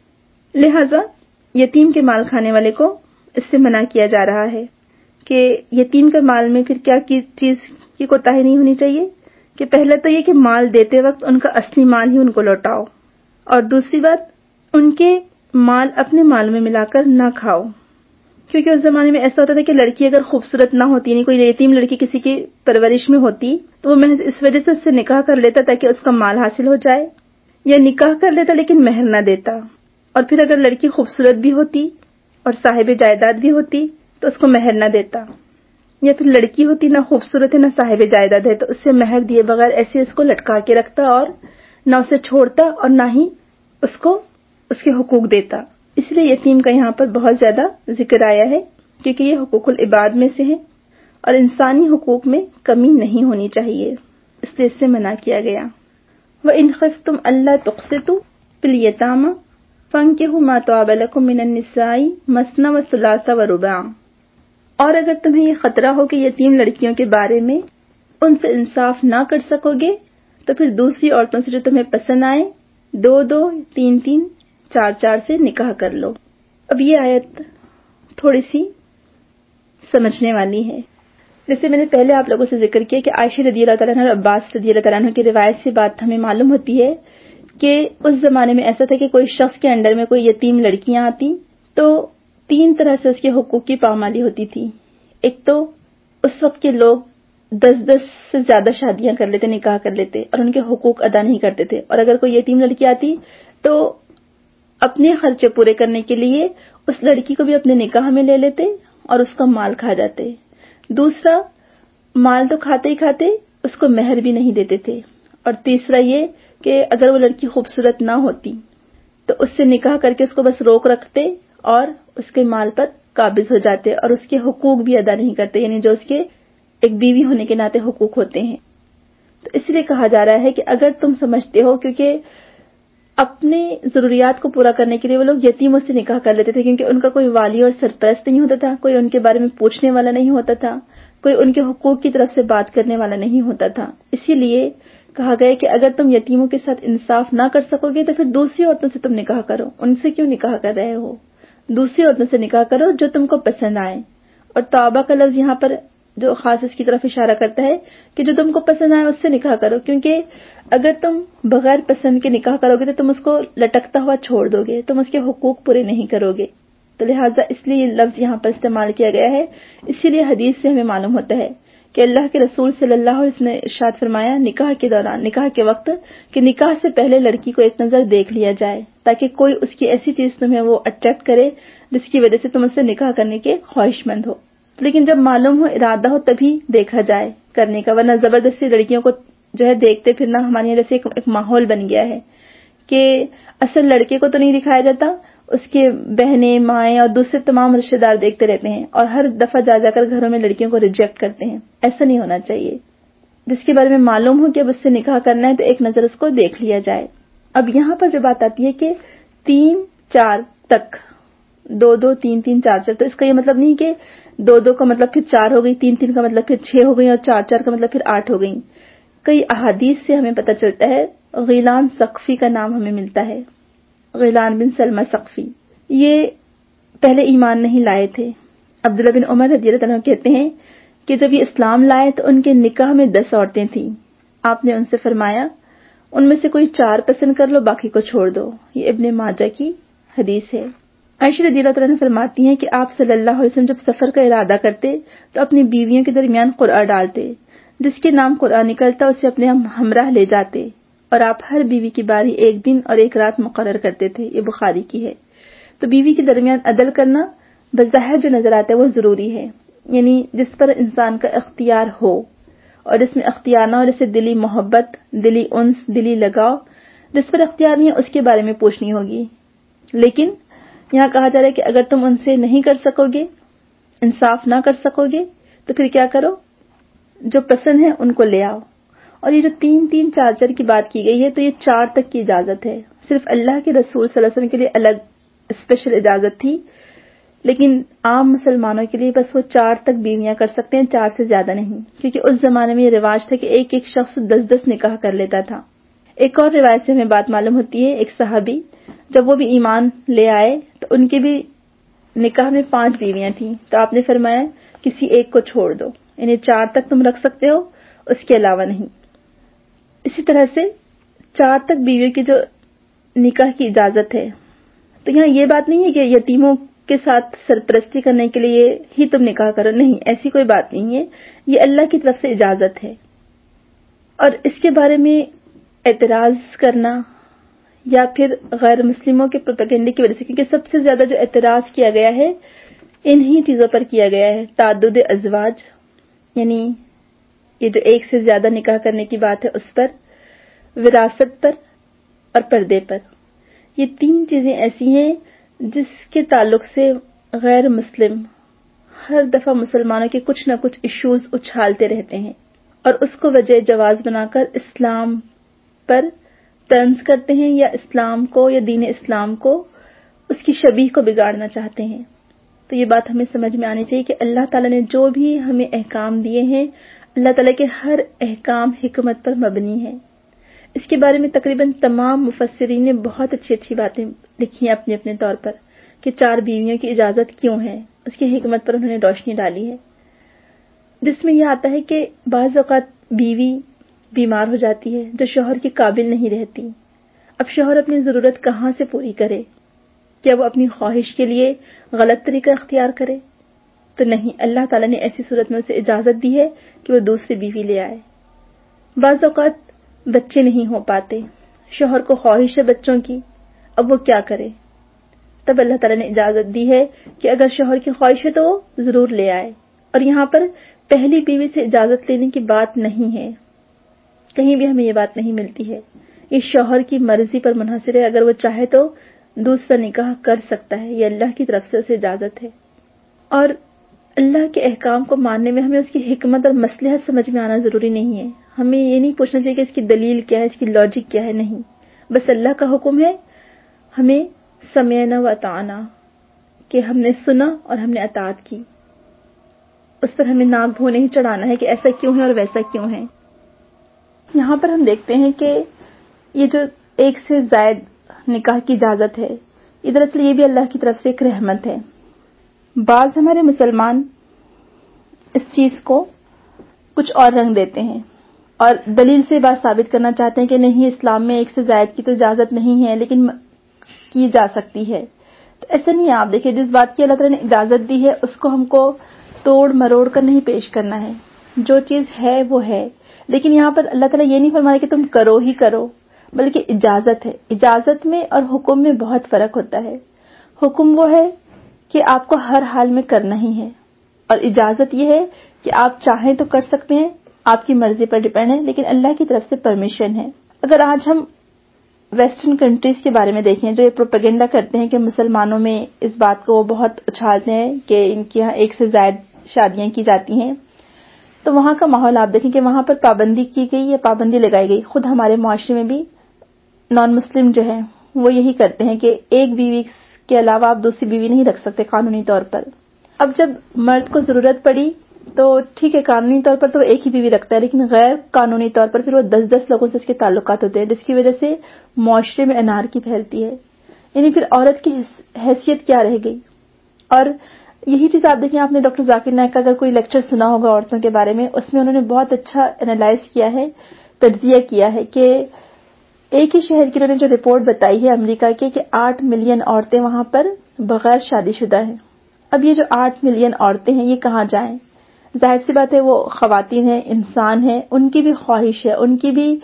لہٰذا یتیم کے مال کھانے والے کو اس سے منع کیا جا رہا ہے کہ یتیم کے مال میں پھر کیا چیز کی کوتاہی نہیں ہونی چاہیے کہ پہلے تو یہ کہ مال دیتے وقت ان کا اصلی مال ہی ان کو لوٹاؤ، اور دوسری بات ان کے مال اپنے مال میں ملا کر نہ کھاؤ، کیونکہ اس زمانے میں ایسا ہوتا تھا کہ لڑکی اگر خوبصورت نہ ہوتی، یعنی کوئی یتیم لڑکی کسی کی پرورش میں ہوتی تو وہ محض اس وجہ سے اس سے نکاح کر لیتا تاکہ اس کا مال حاصل ہو جائے، یا نکاح کر لیتا لیکن مہر نہ دیتا، اور پھر اگر لڑکی خوبصورت بھی ہوتی اور صاحب جائیداد بھی ہوتی تو اس کو مہر نہ دیتا، یا پھر لڑکی ہوتی نہ خوبصورت ہے نہ صاحب جائیداد ہے تو اس سے مہر دیے بغیر ایسے اس کو لٹکا کے رکھتا اور نہ اسے چھوڑتا اور نہ ہی اس کو اس کے حقوق دیتا۔ اس لیے یتیم کا یہاں پر بہت زیادہ ذکر آیا ہے، کیونکہ یہ حقوق العباد میں سے ہے اور انسانی حقوق میں کمی نہیں ہونی چاہیے، اس لیے اس سے منع کیا گیا۔ وَإِنْ خِفْتُمْ أَلَّا تُقْسِطُوا فِي الْيَتَامَىٰ فَانكِحُوا مَا طَابَ لَكُم مِّنَ النِّسَاءِ مَثْنَىٰ وَثُلَاثَ وَرُبَاعَ۔ اور اگر تمہیں یہ خطرہ ہو کہ یتیم لڑکیوں کے بارے میں ان سے انصاف نہ کر سکو گے تو پھر دوسری عورتوں سے جو تمہیں پسند آئے دو دو تین تین چار چار سے نکاح کر لو۔ اب یہ آیت تھوڑی سی سمجھنے والی ہے۔ جیسے میں نے پہلے آپ لوگوں سے ذکر کیا کہ عائشہ رضی اللہ تعالیٰ عنہ اور عباس رضی اللہ تعالیٰ عنہ کی روایت سے بات ہمیں معلوم ہوتی ہے کہ اس زمانے میں ایسا تھا کہ کوئی شخص کے انڈر میں کوئی یتیم لڑکیاں آتی تو تین طرح سے اس کے حقوق کی پامالی ہوتی تھی۔ ایک تو اس وقت کے لوگ دس دس سے زیادہ شادیاں کر لیتے، نکاح کر لیتے اور ان کے حقوق ادا نہیں کرتے تھے، اور اگر کوئی یتیم لڑکی آتی تو اپنے خرچے پورے کرنے کے لیے اس لڑکی کو بھی اپنے نکاح میں لے لیتے اور اس کا مال کھا جاتے۔ دوسرا، مال تو کھاتے ہی کھاتے اس کو مہر بھی نہیں دیتے تھے، اور تیسرا یہ کہ اگر وہ لڑکی خوبصورت نہ ہوتی تو اس سے نکاح کر کے اس کو بس روک رکھتے اور اس کے مال پر قابض ہو جاتے اور اس کے حقوق بھی ادا نہیں کرتے، یعنی جو اس کے ایک بیوی ہونے کے ناطے حقوق ہوتے ہیں۔ تو اس لیے کہا جا رہا ہے کہ اگر تم سمجھتے ہو، کیونکہ اپنے ضروریات کو پورا کرنے کے لیے وہ لوگ یتیموں سے نکاح کر لیتے تھے کیونکہ ان کا کوئی والی اور سرپرست نہیں ہوتا تھا، کوئی ان کے بارے میں پوچھنے والا نہیں ہوتا تھا، کوئی ان کے حقوق کی طرف سے بات کرنے والا نہیں ہوتا تھا۔ اسی لیے کہا گیا کہ اگر تم یتیموں کے ساتھ انصاف نہ کر سکو گے تو پھر دوسری عورتوں سے تم نکاح کرو۔ ان سے کیوں نکاح کر رہے ہو؟ دوسری عورتوں سے نکاح کرو جو تم کو پسند آئے۔ اور توبہ کا لفظ یہاں پر جو خاص اس کی طرف اشارہ کرتا ہے کہ جو تم کو پسند آئے اس سے نکاح کرو، کیونکہ اگر تم بغیر پسند کے نکاح کرو گے تو تم اس کو لٹکتا ہوا چھوڑ دو گے، تم اس کے حقوق پورے نہیں کرو گے. تو لہٰذا اس لیے یہ لفظ یہاں پر استعمال کیا گیا ہے. اسی لیے حدیث سے ہمیں معلوم ہوتا ہے کہ اللہ کے رسول صلی اللہ علیہ وسلم نے ارشاد فرمایا نکاح کے دوران، نکاح کے وقت، کہ نکاح سے پہلے لڑکی کو ایک نظر دیکھ لیا جائے تاکہ کوئی اس کی ایسی چیز تمہیں وہ اٹریکٹ کرے جس کی وجہ سے تم اس سے نکاح کرنے کے خواہش مند ہو. لیکن جب معلوم ہو، ارادہ ہو، تبھی دیکھا جائے کرنے کا، ورنہ زبردستی لڑکیوں کو جو ہے دیکھتے پھرنا ہمارے یہاں جیسے ایک ماحول بن گیا ہے کہ اصل لڑکے کو تو نہیں دکھایا جاتا، اس کے بہنیں، مائیں اور دوسرے تمام رشتے دار دیکھتے رہتے ہیں اور ہر دفعہ جا جا کر گھروں میں لڑکیوں کو ریجیکٹ کرتے ہیں. ایسا نہیں ہونا چاہیے. جس کے بارے میں معلوم ہو کہ اب اس سے نکاح کرنا ہے تو ایک نظر اس کو دیکھ لیا جائے. اب یہاں پر جو بات آتی ہے کہ تین چار تک، دو دو تین تین چار چار، تو اس کا یہ مطلب نہیں کہ دو دو کا مطلب پھر چار ہو گئی، تین تین کا مطلب پھر چھ ہو گئی اور چار چار کا مطلب پھر آٹھ ہو گئی. کئی احادیث سے ہمیں پتہ چلتا ہے. غیلان ثقفی کا نام ہمیں ملتا ہے، غیلان بن سلمہ ثقفی. یہ پہلے ایمان نہیں لائے تھے. عبداللہ بن عمر رضی اللہ عنہ کہتے ہیں کہ جب یہ اسلام لائے تو ان کے نکاح میں دس عورتیں تھیں. آپ نے ان سے فرمایا ان میں سے کوئی چار پسند کر لو، باقی کو چھوڑ دو. یہ ابن ماجہ کی حدیث ہے. عائشہ رضی اللہ عنہ فرماتی ہیں کہ آپ صلی اللہ علیہ وسلم جب سفر کا ارادہ کرتے تو اپنی بیویوں کے درمیان قرعہ ڈالتے، جس کے نام قرعہ نکلتا اسے اپنے ہمراہ لے جاتے، اور آپ ہر بیوی کی باری ایک دن اور ایک رات مقرر کرتے تھے. یہ بخاری کی ہے. تو بیوی کے درمیان عدل کرنا بظاہر جو نظر آتا ہے وہ ضروری ہے، یعنی جس پر انسان کا اختیار ہو اور جس میں اختیار نہ ہو، جیسے دلی محبت، دلی انس، دلی لگاؤ. جس پر اختیار نہیں ہے اس کے بارے میں پوچھنی ہوگی. لیکن یہاں کہا جا رہا ہے کہ اگر تم ان سے نہیں کر سکو گے، انصاف نہ کر سکو گے، تو پھر کیا کرو، جو پسند ہے ان کو لے آؤ. اور یہ جو تین تین چار چار کی بات کی گئی ہے تو یہ چار تک کی اجازت ہے. صرف اللہ کے رسول صلی اللہ علیہ وسلم کے لیے الگ اسپیشل اجازت تھی، لیکن عام مسلمانوں کے لیے بس وہ چار تک بیویاں کر سکتے ہیں، چار سے زیادہ نہیں، کیونکہ اس زمانے میں یہ رواج تھا کہ ایک ایک شخص دس دس نکاح کر لیتا تھا. ایک اور روایت سے ہمیں بات معلوم ہوتی ہے. ایک صحابی جب وہ بھی ایمان لے آئے تو ان کے بھی نکاح میں پانچ بیویاں تھیں، تو آپ نے فرمایا کسی ایک کو چھوڑ دو، یعنی چار تک تم رکھ سکتے ہو، اس کے علاوہ نہیں. اسی طرح سے چار تک بیویوں کی جو نکاح کی اجازت ہے، تو یہاں یہ بات نہیں ہے کہ یتیموں کے ساتھ سرپرستی کرنے کے لیے ہی تم نکاح کرو، نہیں، ایسی کوئی بات نہیں ہے. یہ اللہ کی طرف سے اجازت ہے. اور اس کے بارے میں اعتراض کرنا یا پھر غیر مسلموں کے پروپیگنڈے کی وجہ سے، کیونکہ سب سے زیادہ جو اعتراض کیا گیا ہے انہی چیزوں پر کیا گیا ہے. تعدد ازواج، یعنی یہ جو ایک سے زیادہ نکاح کرنے کی بات ہے اس پر، وراثت پر اور پردے پر. یہ تین چیزیں ایسی ہیں جس کے تعلق سے غیر مسلم ہر دفعہ مسلمانوں کے کچھ نہ کچھ ایشوز اچھالتے رہتے ہیں اور اس کو وجہ جواز بنا کر اسلام پر طنز کرتے ہیں، یا اسلام کو یا دین اسلام کو، اس کی شبیہ کو بگاڑنا چاہتے ہیں. تو یہ بات ہمیں سمجھ میں آنی چاہیے کہ اللہ تعالیٰ نے جو بھی ہمیں احکام دیے ہیں، اللہ تعالیٰ کے ہر احکام حکمت پر مبنی ہے. اس کے بارے میں تقریباً تمام مفسرین نے بہت اچھی اچھی باتیں لکھی ہیں اپنے اپنے طور پر، کہ چار بیویوں کی اجازت کیوں ہے، اس کی حکمت پر انہوں نے روشنی ڈالی ہے. جس میں یہ آتا ہے کہ بعض اوقات بیوی بیمار ہو جاتی ہے جو شوہر کے قابل نہیں رہتی. اب شوہر اپنی ضرورت کہاں سے پوری کرے؟ کیا وہ اپنی خواہش کے لیے غلط طریقہ اختیار کرے؟ تو نہیں، اللہ تعالیٰ نے ایسی صورت میں اسے اجازت دی ہے کہ وہ دوسری بیوی لے آئے. بعض اوقات بچے نہیں ہو پاتے، شوہر کو خواہش ہے بچوں کی، اب وہ کیا کرے؟ تب اللہ تعالیٰ نے اجازت دی ہے کہ اگر شوہر کی خواہش ہے تو وہ ضرور لے آئے. اور یہاں پر پہلی بیوی سے اجازت لینے کی بات نہیں ہے، کہیں بھی ہمیں یہ بات نہیں ملتی ہے. یہ شوہر کی مرضی پر منحصر ہے، اگر وہ چاہے تو دوسرا نکاح کر سکتا ہے، یہ اللہ کی طرف سے اسے اجازت ہے. اور اللہ کے احکام کو ماننے میں ہمیں اس کی حکمت اور مصلحت سمجھ میں آنا ضروری نہیں ہے. ہمیں یہ نہیں پوچھنا چاہیے کہ اس کی دلیل کیا ہے، اس کی لاجک کیا ہے، نہیں، بس اللہ کا حکم ہے، ہمیں سمعنا و اطعنا، کہ ہم نے سنا اور ہم نے اطاعت کی. اس پر ہمیں ناک بھو نہیں چڑھانا ہے کہ ایسا کیوں ہے اور ویسا کیوں ہے. یہاں پر ہم دیکھتے ہیں کہ یہ جو ایک سے زائد نکاح کی اجازت ہے، یہ دراصل یہ بھی اللہ کی طرف سے ایک رحمت ہے. بعض ہمارے مسلمان اس چیز کو کچھ اور رنگ دیتے ہیں اور دلیل سے بات ثابت کرنا چاہتے ہیں کہ نہیں اسلام میں ایک سے زائد کی تو اجازت نہیں ہے لیکن کی جا سکتی ہے. تو ایسا نہیں ہے. آپ دیکھیں جس بات کی اللہ تعالیٰ نے اجازت دی ہے اس کو ہم کو توڑ مروڑ کر نہیں پیش کرنا ہے. جو چیز ہے وہ ہے. لیکن یہاں پر اللہ تعالیٰ یہ نہیں فرمایا کہ تم کرو ہی کرو بلکہ اجازت ہے. اجازت میں اور حکم میں بہت فرق ہوتا ہے. حکم وہ ہے کہ آپ کو ہر حال میں کرنا ہی ہے اور اجازت یہ ہے کہ آپ چاہیں تو کر سکتے ہیں, آپ کی مرضی پر ڈیپینڈ ہے لیکن اللہ کی طرف سے پرمیشن ہے. اگر آج ہم ویسٹرن کنٹریز کے بارے میں دیکھیں جو یہ پروپیگنڈا کرتے ہیں کہ مسلمانوں میں اس بات کو وہ بہت اچھالتے ہیں کہ ان کے یہاں ایک سے زائد شادیاں کی جاتی ہیں, تو وہاں کا ماحول آپ دیکھیں کہ وہاں پر پابندی کی گئی یا پابندی لگائی گئی. خود ہمارے معاشرے میں بھی نان مسلم جو ہے وہ یہی کرتے ہیں کہ ایک بیوی کے علاوہ آپ دوسری بیوی نہیں رکھ سکتے قانونی طور پر. اب جب مرد کو ضرورت پڑی تو ٹھیک ہے قانونی طور پر تو وہ ایک ہی بیوی رکھتا ہے لیکن غیر قانونی طور پر پھر وہ دس دس لوگوں سے اس کے تعلقات ہوتے ہیں جس کی وجہ سے معاشرے میں انارکی پھیلتی ہے. یعنی پھر عورت کی حیثیت کیا رہ گئی. اور یہی چیز آپ دیکھیں, آپ نے ڈاکٹر ذاکر نائک کا اگر کوئی لیکچر سنا ہوگا عورتوں کے بارے میں, اس میں انہوں نے بہت اچھا انالائز کیا ہے, تجزیہ کیا ہے کہ ایک ہی شہر کی انہوں نے جو رپورٹ بتائی ہے امریکہ کی کہ آٹھ ملین عورتیں وہاں پر بغیر شادی شدہ ہیں. اب یہ جو آٹھ ملین عورتیں ہیں یہ کہاں جائیں؟ ظاہر سی بات ہے وہ خواتین ہیں, انسان ہیں, ان کی بھی خواہش ہے, ان کی بھی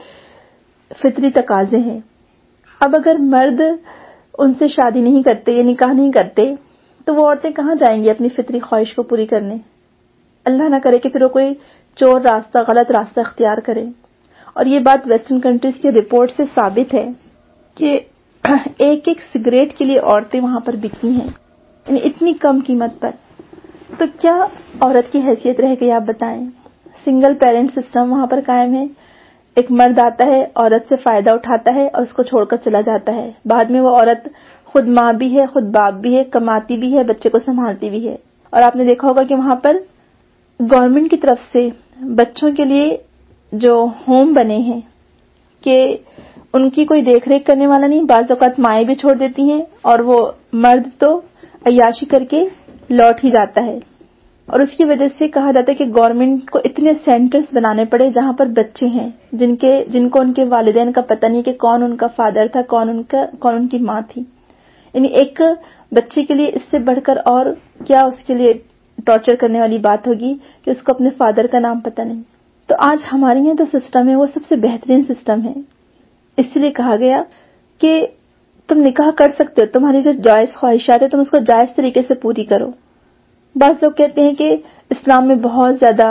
فطری تقاضے ہیں. اب اگر مرد ان سے شادی نہیں کرتے یا نکاح نہیں کرتے تو وہ عورتیں کہاں جائیں گی اپنی فطری خواہش کو پوری کرنے؟ اللہ نہ کرے کہ پھر وہ کوئی چور راستہ غلط راستہ اختیار کرے. اور یہ بات ویسٹرن کنٹریز کی رپورٹ سے ثابت ہے کہ ایک ایک سگریٹ کے لیے عورتیں وہاں پر بکی ہیں, یعنی اتنی کم قیمت پر. تو کیا عورت کی حیثیت رہ گئی آپ بتائیں؟ سنگل پیرنٹ سسٹم وہاں پر قائم ہے. ایک مرد آتا ہے, عورت سے فائدہ اٹھاتا ہے اور اس کو چھوڑ کر چلا جاتا ہے. بعد میں وہ عورت خود ماں بھی ہے, خود باپ بھی ہے, کماتی بھی ہے, بچے کو سنبھالتی بھی ہے. اور آپ نے دیکھا ہوگا کہ وہاں پر گورنمنٹ کی طرف سے بچوں کے لیے جو ہوم بنے ہیں کہ ان کی کوئی دیکھ ریکھ کرنے والا نہیں, بعض اوقات مائیں بھی چھوڑ دیتی ہیں اور وہ مرد تو عیاشی کر کے لوٹ ہی جاتا ہے. اور اس کی وجہ سے کہا جاتا ہے کہ گورنمنٹ کو اتنے سینٹرز بنانے پڑے جہاں پر بچے ہیں جن کے جن کو ان کے والدین کا پتہ نہیں کہ کون ان کا فادر تھا, کون ان کا کون ان کی ماں تھی. یعنی ایک بچے کے لیے اس سے بڑھ کر اور کیا اس کے لیے ٹارچر کرنے والی بات ہوگی کہ اس کو اپنے فادر کا نام پتہ نہیں. تو آج ہمارے یہاں جو سسٹم ہے وہ سب سے بہترین سسٹم ہے. اس لیے کہا گیا کہ تم نکاح کر سکتے ہو, تمہاری جو جائز خواہشات ہے تم اس کو جائز طریقے سے پوری کرو. بعض لوگ کہتے ہیں کہ اسلام میں بہت زیادہ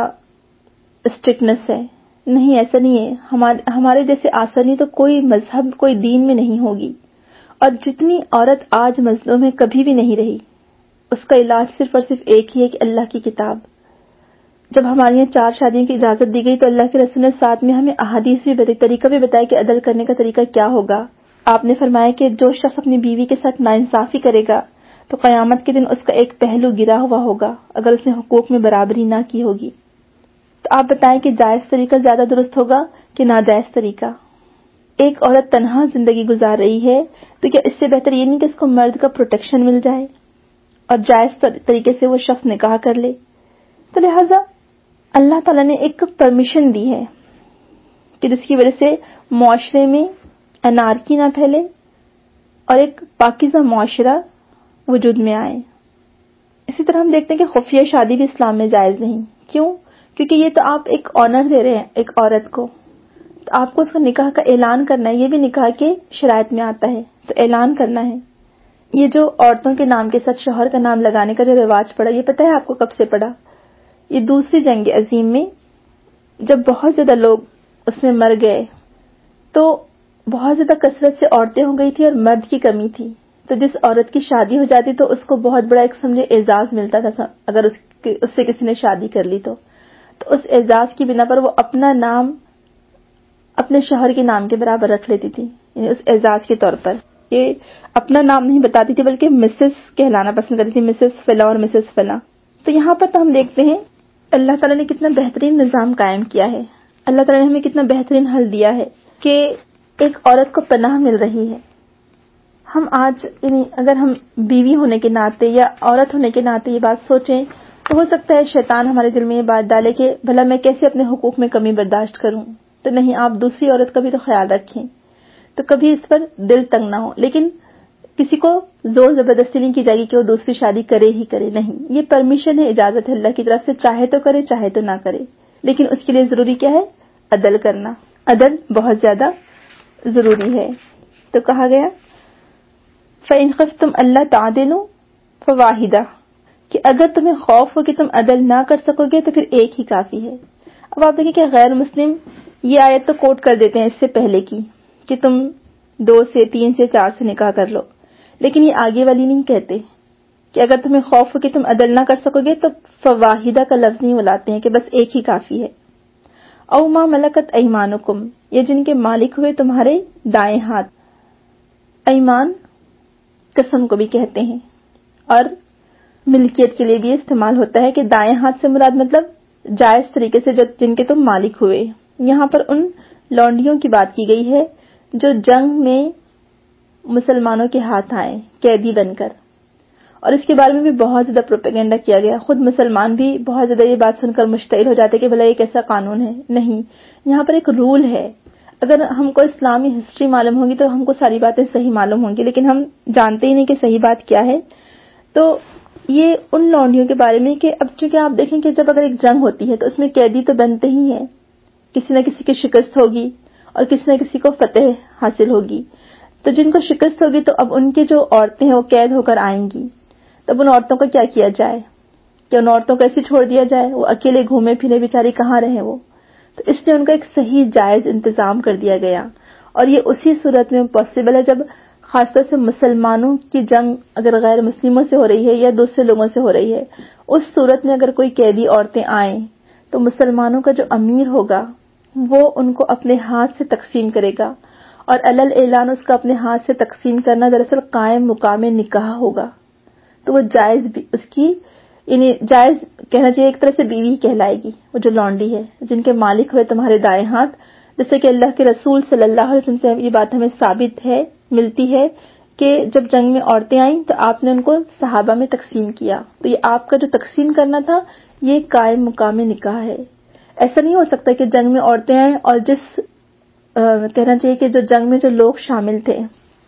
اسٹرکٹنس ہے. نہیں, ایسا نہیں ہے. ہمارے ہمارے جیسے آسانی تو کوئی مذہب کوئی دین میں نہیں ہوگی. اور جتنی عورت آج مظلوم ہے کبھی بھی نہیں رہی. اس کا علاج صرف اور صرف ایک ہی ہے کہ اللہ کی کتاب. جب ہمارے یہاں چار شادیوں کی اجازت دی گئی تو اللہ کے رسول نے ساتھ میں ہمیں احادیث بھی بتائی, طریقہ بھی بتایا کہ عدل کرنے کا طریقہ کیا ہوگا. آپ نے فرمایا کہ جو شخص اپنی بیوی کے ساتھ ناانصافی کرے گا تو قیامت کے دن اس کا ایک پہلو گرا ہوا ہوگا اگر اس نے حقوق میں برابری نہ کی ہوگی. تو آپ بتائیں کہ جائز طریقہ زیادہ درست ہوگا کہ ناجائز طریقہ؟ ایک عورت تنہا زندگی گزار رہی ہے تو کیا اس سے بہتر یہ نہیں کہ اس کو مرد کا پروٹیکشن مل جائے اور جائز طریقے سے وہ شخص نکاح کر لے؟ تو لہذا اللہ تعالیٰ نے ایک پرمیشن دی ہے کہ جس کی وجہ سے معاشرے میں انارکی نہ پھیلے اور ایک پاکیزہ معاشرہ وجود میں آئے. اسی طرح ہم دیکھتے ہیں کہ خفیہ شادی بھی اسلام میں جائز نہیں. کیوں؟ کیونکہ یہ تو آپ ایک آنر دے رہے ہیں ایک عورت کو, تو آپ کو اس کا نکاح کا اعلان کرنا ہے. یہ بھی نکاح کے شرائط میں آتا ہے, تو اعلان کرنا ہے. یہ جو عورتوں کے نام کے ساتھ شوہر کا نام لگانے کا جو رواج پڑا, یہ پتہ ہے آپ کو کب سے پڑا؟ یہ دوسری جنگ عظیم میں جب بہت زیادہ لوگ اس میں مر گئے تو بہت زیادہ کثرت سے عورتیں ہو گئی تھی اور مرد کی کمی تھی. تو جس عورت کی شادی ہو جاتی تو اس کو بہت بڑا ایک سمجھے اعزاز ملتا تھا اگر اس اس سے کسی نے شادی کر لی تو تو اس اعزاز کی بنا پر وہ اپنا نام اپنے شوہر کے نام کے برابر رکھ لیتی تھی. یعنی اس اعزاز کے طور پر یہ اپنا نام نہیں بتاتی تھی بلکہ مسز کہلانا پسند کرتی تھی, مسز فلاں اور مسز فلاں. تو یہاں پر تو ہم دیکھتے ہیں اللہ تعالیٰ نے کتنا بہترین نظام قائم کیا ہے. اللہ تعالیٰ نے ہمیں کتنا بہترین حل دیا ہے کہ ایک عورت کو پناہ مل رہی ہے. ہم آج یعنی اگر ہم بیوی ہونے کے ناطے یا عورت ہونے کے ناطے یہ بات سوچیں ہو سکتا ہے شیطان ہمارے دل میں یہ بات ڈالے کہ بھلا میں کیسے اپنے حقوق میں کمی برداشت کروں. تو نہیں، آپ دوسری عورت کا بھی تو خیال رکھیں. تو کبھی اس پر دل تنگ نہ ہو. لیکن کسی کو زور زبردستی نہیں کی جائے گی کہ وہ دوسری شادی کرے ہی کرے. نہیں، یہ پرمیشن ہے، اجازت ہے اللہ کی طرف سے، چاہے تو کرے چاہے تو نہ کرے. لیکن اس کے لیے ضروری کیا ہے؟ عدل کرنا. عدل بہت زیادہ ضروری ہے. تو کہا گیا فَإِنْ خِفْتُمْ أَلَّا تَعْدِلُوا فَوَاحِدَةٌ، کہ اگر تمہیں خوف ہو کہ تم عدل نہ کر سکو گے تو پھر ایک ہی کافی ہے. اب آپ دیکھیں کہ غیر مسلم یہ آیت تو کوٹ کر دیتے ہیں اس سے پہلے کی کہ تم دو سے تین سے چار سے نکاح کر لو، لیکن یہ آگے والی نہیں کہتے کہ اگر تمہیں خوف ہو کہ تم عدل نہ کر سکو گے تو فواحدہ کا لفظ نہیں بلاتے ہیں کہ بس ایک ہی کافی ہے. او ما ملکت ایمانکم، یہ جن کے مالک ہوئے تمہارے دائیں ہاتھ. ایمان قسم کو بھی کہتے ہیں اور ملکیت کے لیے بھی استعمال ہوتا ہے کہ دائیں ہاتھ سے مراد مطلب جائز طریقے سے جو جن کے تم مالک ہوئے. یہاں پر ان لونڈیوں کی بات کی گئی ہے جو جنگ میں مسلمانوں کے ہاتھ آئے قیدی بن کر، اور اس کے بارے میں بھی بہت زیادہ پروپیگنڈا کیا گیا. خود مسلمان بھی بہت زیادہ یہ بات سن کر مشتعل ہو جاتے کہ بھلا یہ کیسا قانون ہے. نہیں، یہاں پر ایک رول ہے. اگر ہم کو اسلامی ہسٹری معلوم ہوگی تو ہم کو ساری باتیں صحیح معلوم ہوں گی، لیکن ہم جانتے ہی نہیں کہ صحیح بات کیا ہے. تو یہ ان لونڈیوں کے بارے میں کہ اب چونکہ آپ دیکھیں کہ جب اگر ایک جنگ ہوتی ہے تو اس میں قیدی تو بنتے ہی ہیں، کسی نہ کسی کی شکست ہوگی اور کسی نہ کسی کو فتح حاصل ہوگی. تو جن کو شکست ہوگی تو اب ان کی جو عورتیں ہیں وہ قید ہو کر آئیں گی. تب ان عورتوں کا کیا کیا جائے؟ کہ ان عورتوں کو ایسے چھوڑ دیا جائے؟ وہ اکیلے گھومے پھرے بیچاری کہاں رہیں وہ؟ تو اس لیے ان کا ایک صحیح جائز انتظام کر دیا گیا. اور یہ اسی صورت میں پاسبل ہے جب خاص طور سے مسلمانوں کی جنگ اگر غیر مسلموں سے ہو رہی ہے یا دوسرے لوگوں سے ہو رہی ہے. اس صورت میں اگر کوئی قیدی عورتیں آئیں تو مسلمانوں کا جو امیر ہوگا وہ ان کو اپنے ہاتھ سے تقسیم کرے گا، اور علل اعلان اس کا اپنے ہاتھ سے تقسیم کرنا دراصل قائم مقام نکاح ہوگا. تو وہ جائز بھی اس کی یعنی جائز کہنا چاہیے ایک طرح سے بیوی کہلائے گی. وہ جو لونڈی ہے جن کے مالک ہوئے تمہارے دائیں ہاتھ، جیسے کہ اللہ کے رسول صلی اللہ علیہ وسلم سے یہ بات ہمیں ثابت ہے ملتی ہے کہ جب جنگ میں عورتیں آئیں تو آپ نے ان کو صحابہ میں تقسیم کیا. تو یہ آپ کا جو تقسیم کرنا تھا یہ قائم مقام نکاح ہے. ایسا نہیں ہو سکتا کہ جنگ میں عورتیں آئیں اور جس کہنا چاہیے کہ جو جنگ میں جو لوگ شامل تھے،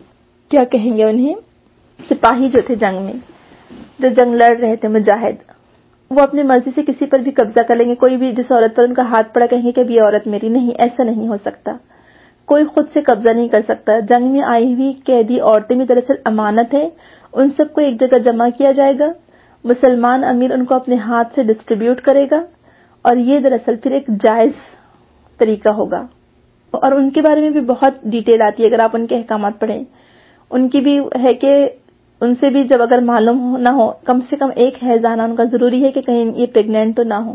کیا کہیں گے انہیں، سپاہی جو تھے جنگ میں جو جنگ لڑ رہے تھے مجاہد، وہ اپنی مرضی سے کسی پر بھی قبضہ کر لیں گے. کوئی بھی جس عورت پر ان کا ہاتھ پڑا کہیں گے کہ اب یہ عورت میری. نہیں، ایسا نہیں ہو سکتا. کوئی خود سے قبضہ نہیں کر سکتا. جنگ میں آئی ہوئی قیدی عورتیں بھی دراصل امانت ہے. ان سب کو ایک جگہ جمع کیا جائے گا، مسلمان امیر ان کو اپنے ہاتھ سے ڈسٹریبیوٹ کرے گا، اور یہ دراصل پھر ایک جائز طریقہ ہوگا. اور ان کے بارے میں بھی بہت ڈیٹیل آتی ہے اگر آپ ان کے احکامات پڑھیں. ان کی بھی ہے کہ ان سے بھی جب اگر معلوم نہ ہو کم سے کم ایک حیض آنا ان کا ضروری ہے کہ کہیں یہ پریگنینٹ تو نہ ہو.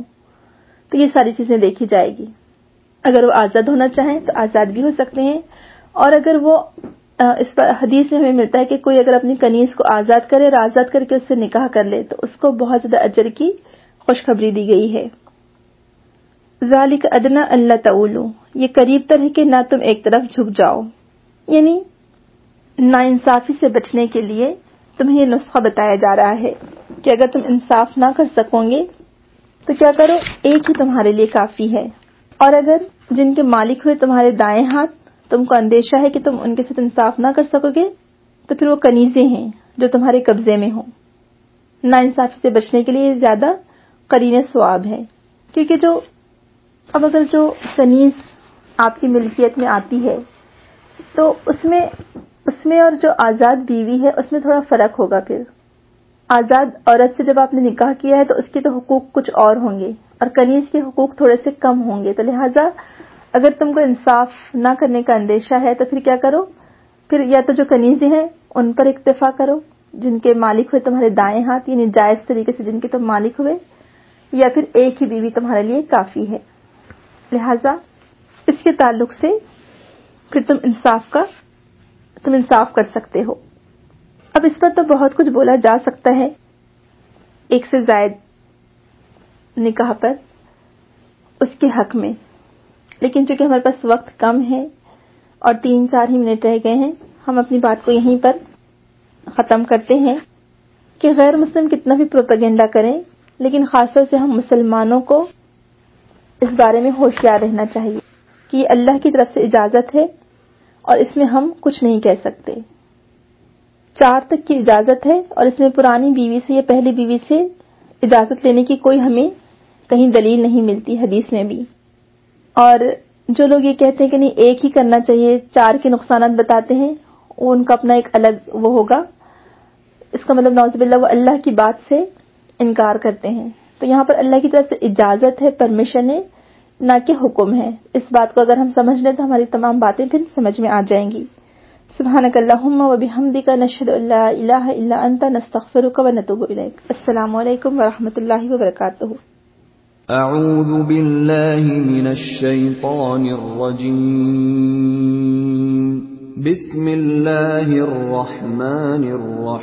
تو یہ ساری چیزیں دیکھی جائے گی. اگر وہ آزاد ہونا چاہیں تو آزاد بھی ہو سکتے ہیں. اور اگر وہ اس پر حدیث میں ہمیں ملتا ہے کہ کوئی اگر اپنی کنیز کو آزاد کرے اور آزاد کر کے اس سے نکاح کر لے تو اس کو بہت زیادہ اجر کی خوشخبری دی گئی ہے. ذالک ادنی الا تعولوا، یہ قریب تر ہے کہ نہ تم ایک طرف جھک جاؤ. یعنی ناانصافی سے بچنے کے لیے تمہیں یہ نسخہ بتایا جا رہا ہے کہ اگر تم انصاف نہ کر سکو گے تو کیا کرو، ایک ہی تمہارے لیے کافی ہے. اور اگر جن کے مالک ہوئے تمہارے دائیں ہاتھ تم کو اندیشہ ہے کہ تم ان کے ساتھ انصاف نہ کر سکو گے تو پھر وہ کنیزیں ہیں جو تمہارے قبضے میں ہوں. ناانصافی سے بچنے کے لیے زیادہ قرین ثواب ہے. کیونکہ جو اب اگر جو کنیز آپ کی ملکیت میں آتی ہے تو اس میں اس میں اور جو آزاد بیوی ہے اس میں تھوڑا فرق ہوگا. پھر آزاد عورت سے جب آپ نے نکاح کیا ہے تو اس کے تو حقوق کچھ اور ہوں گے اور کنیز کے حقوق تھوڑے سے کم ہوں گے. تو لہٰذا اگر تم کو انصاف نہ کرنے کا اندیشہ ہے تو پھر کیا کرو، پھر یا تو جو کنیزیں ہیں ان پر اکتفا کرو جن کے مالک ہوئے تمہارے دائیں ہاتھ، یعنی جائز طریقے سے جن کے تم مالک ہوئے، یا پھر ایک ہی بیوی تمہارے لیے کافی ہے. لہٰذا اس کے تعلق سے پھر تم انصاف کا تم انصاف کر سکتے ہو. اب اس پر تو بہت کچھ بولا جا سکتا ہے ایک سے زائد نکاح پر اس کے حق میں، لیکن چونکہ ہمارے پاس وقت کم ہے اور تین چار ہی منٹ رہ گئے ہیں، ہم اپنی بات کو یہیں پر ختم کرتے ہیں کہ غیر مسلم کتنا بھی پروپیگنڈا کریں लेकिन खासतौर से हम मुसलमानों को इस बारे में होशियार रहना चाहिए कि अल्लाह की तरफ से इजाजत है और इसमें हम कुछ नहीं कह सकते। चार तक की इजाजत है और इसमें पुरानी बीवी से या पहली बीवी से इजाजत लेने की कोई हमें कहीं दलील नहीं मिलती हदीस में भी। और जो लोग ये कहते हैं कि नहीं एक ही करना चाहिए, चार के नुकसानात बताते हैं, वो उनका अपना एक अलग वो होगा। इसका मतलब नौजुबिल्लाह वो अल्लाह की बात से इनकार करते हैं। तो यहाँ पर अल्लाह की तरफ से इजाजत है, परमिशन है, ना कि हुक्म है। इस बात को अगर हम समझ लें तो हमारी तमाम बातें फिर समझ में आ जाएंगी। सुब्हानकल्लाहुम्मा व बिहम्दिका नशहदु अल्ला इलाहा इल्ला अंता नस्तगफिरुका व नतूबु इलैक। अस्सलामु अलैकुम व रहमतुल्लाहि व बरकातुहू। अऊज़ु बिल्लाहि मिनश शैतानिर रजीम। बिस्मिल्लाहिर रहमानिर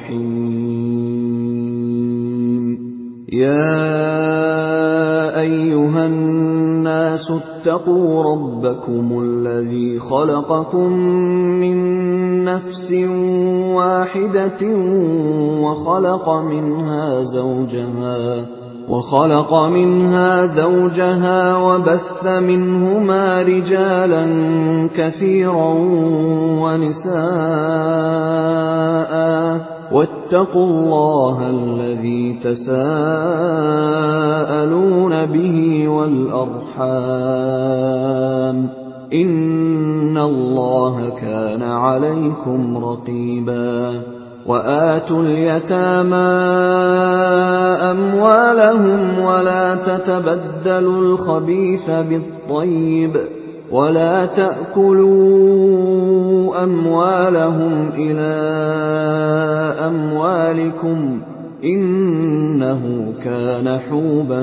रहीम। या अय्युहन नासु इत्तक़ू रब्बकुमुल्लज़ी ख़लक़कुम मिन नफ़्सिन वाहिदतिन व ख़लक़ मिनहा ज़ौजहा وخلق منها زوجها وبث منهما رجالا كثيرا ونساء واتقوا الله الذي تساءلون به والأرحام إن الله كان عليكم رقيبا وآتوا اليتامى أموالهم ولا تتبدلوا الخبيث بالطيب ولا تأكلوا أموالهم إلى أموالكم إنه كان حوبا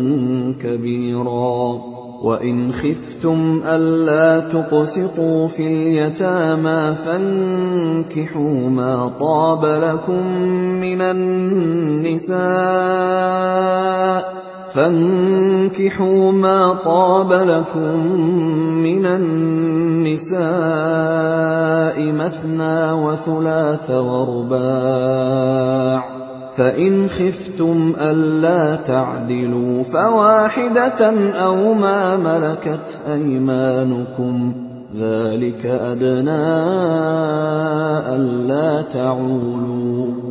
كبيرا وإن خفتم ألا تقسطوا في اليتامى فانكحوا ما طاب لكم من النساء فانكحوا ما طاب لكم من النساء مثنى وثلاث ورباع فإن خفتم ألا تعدلوا فواحدة أو ما ملكت أيمانكم ذلك أدنى ألا تعولوا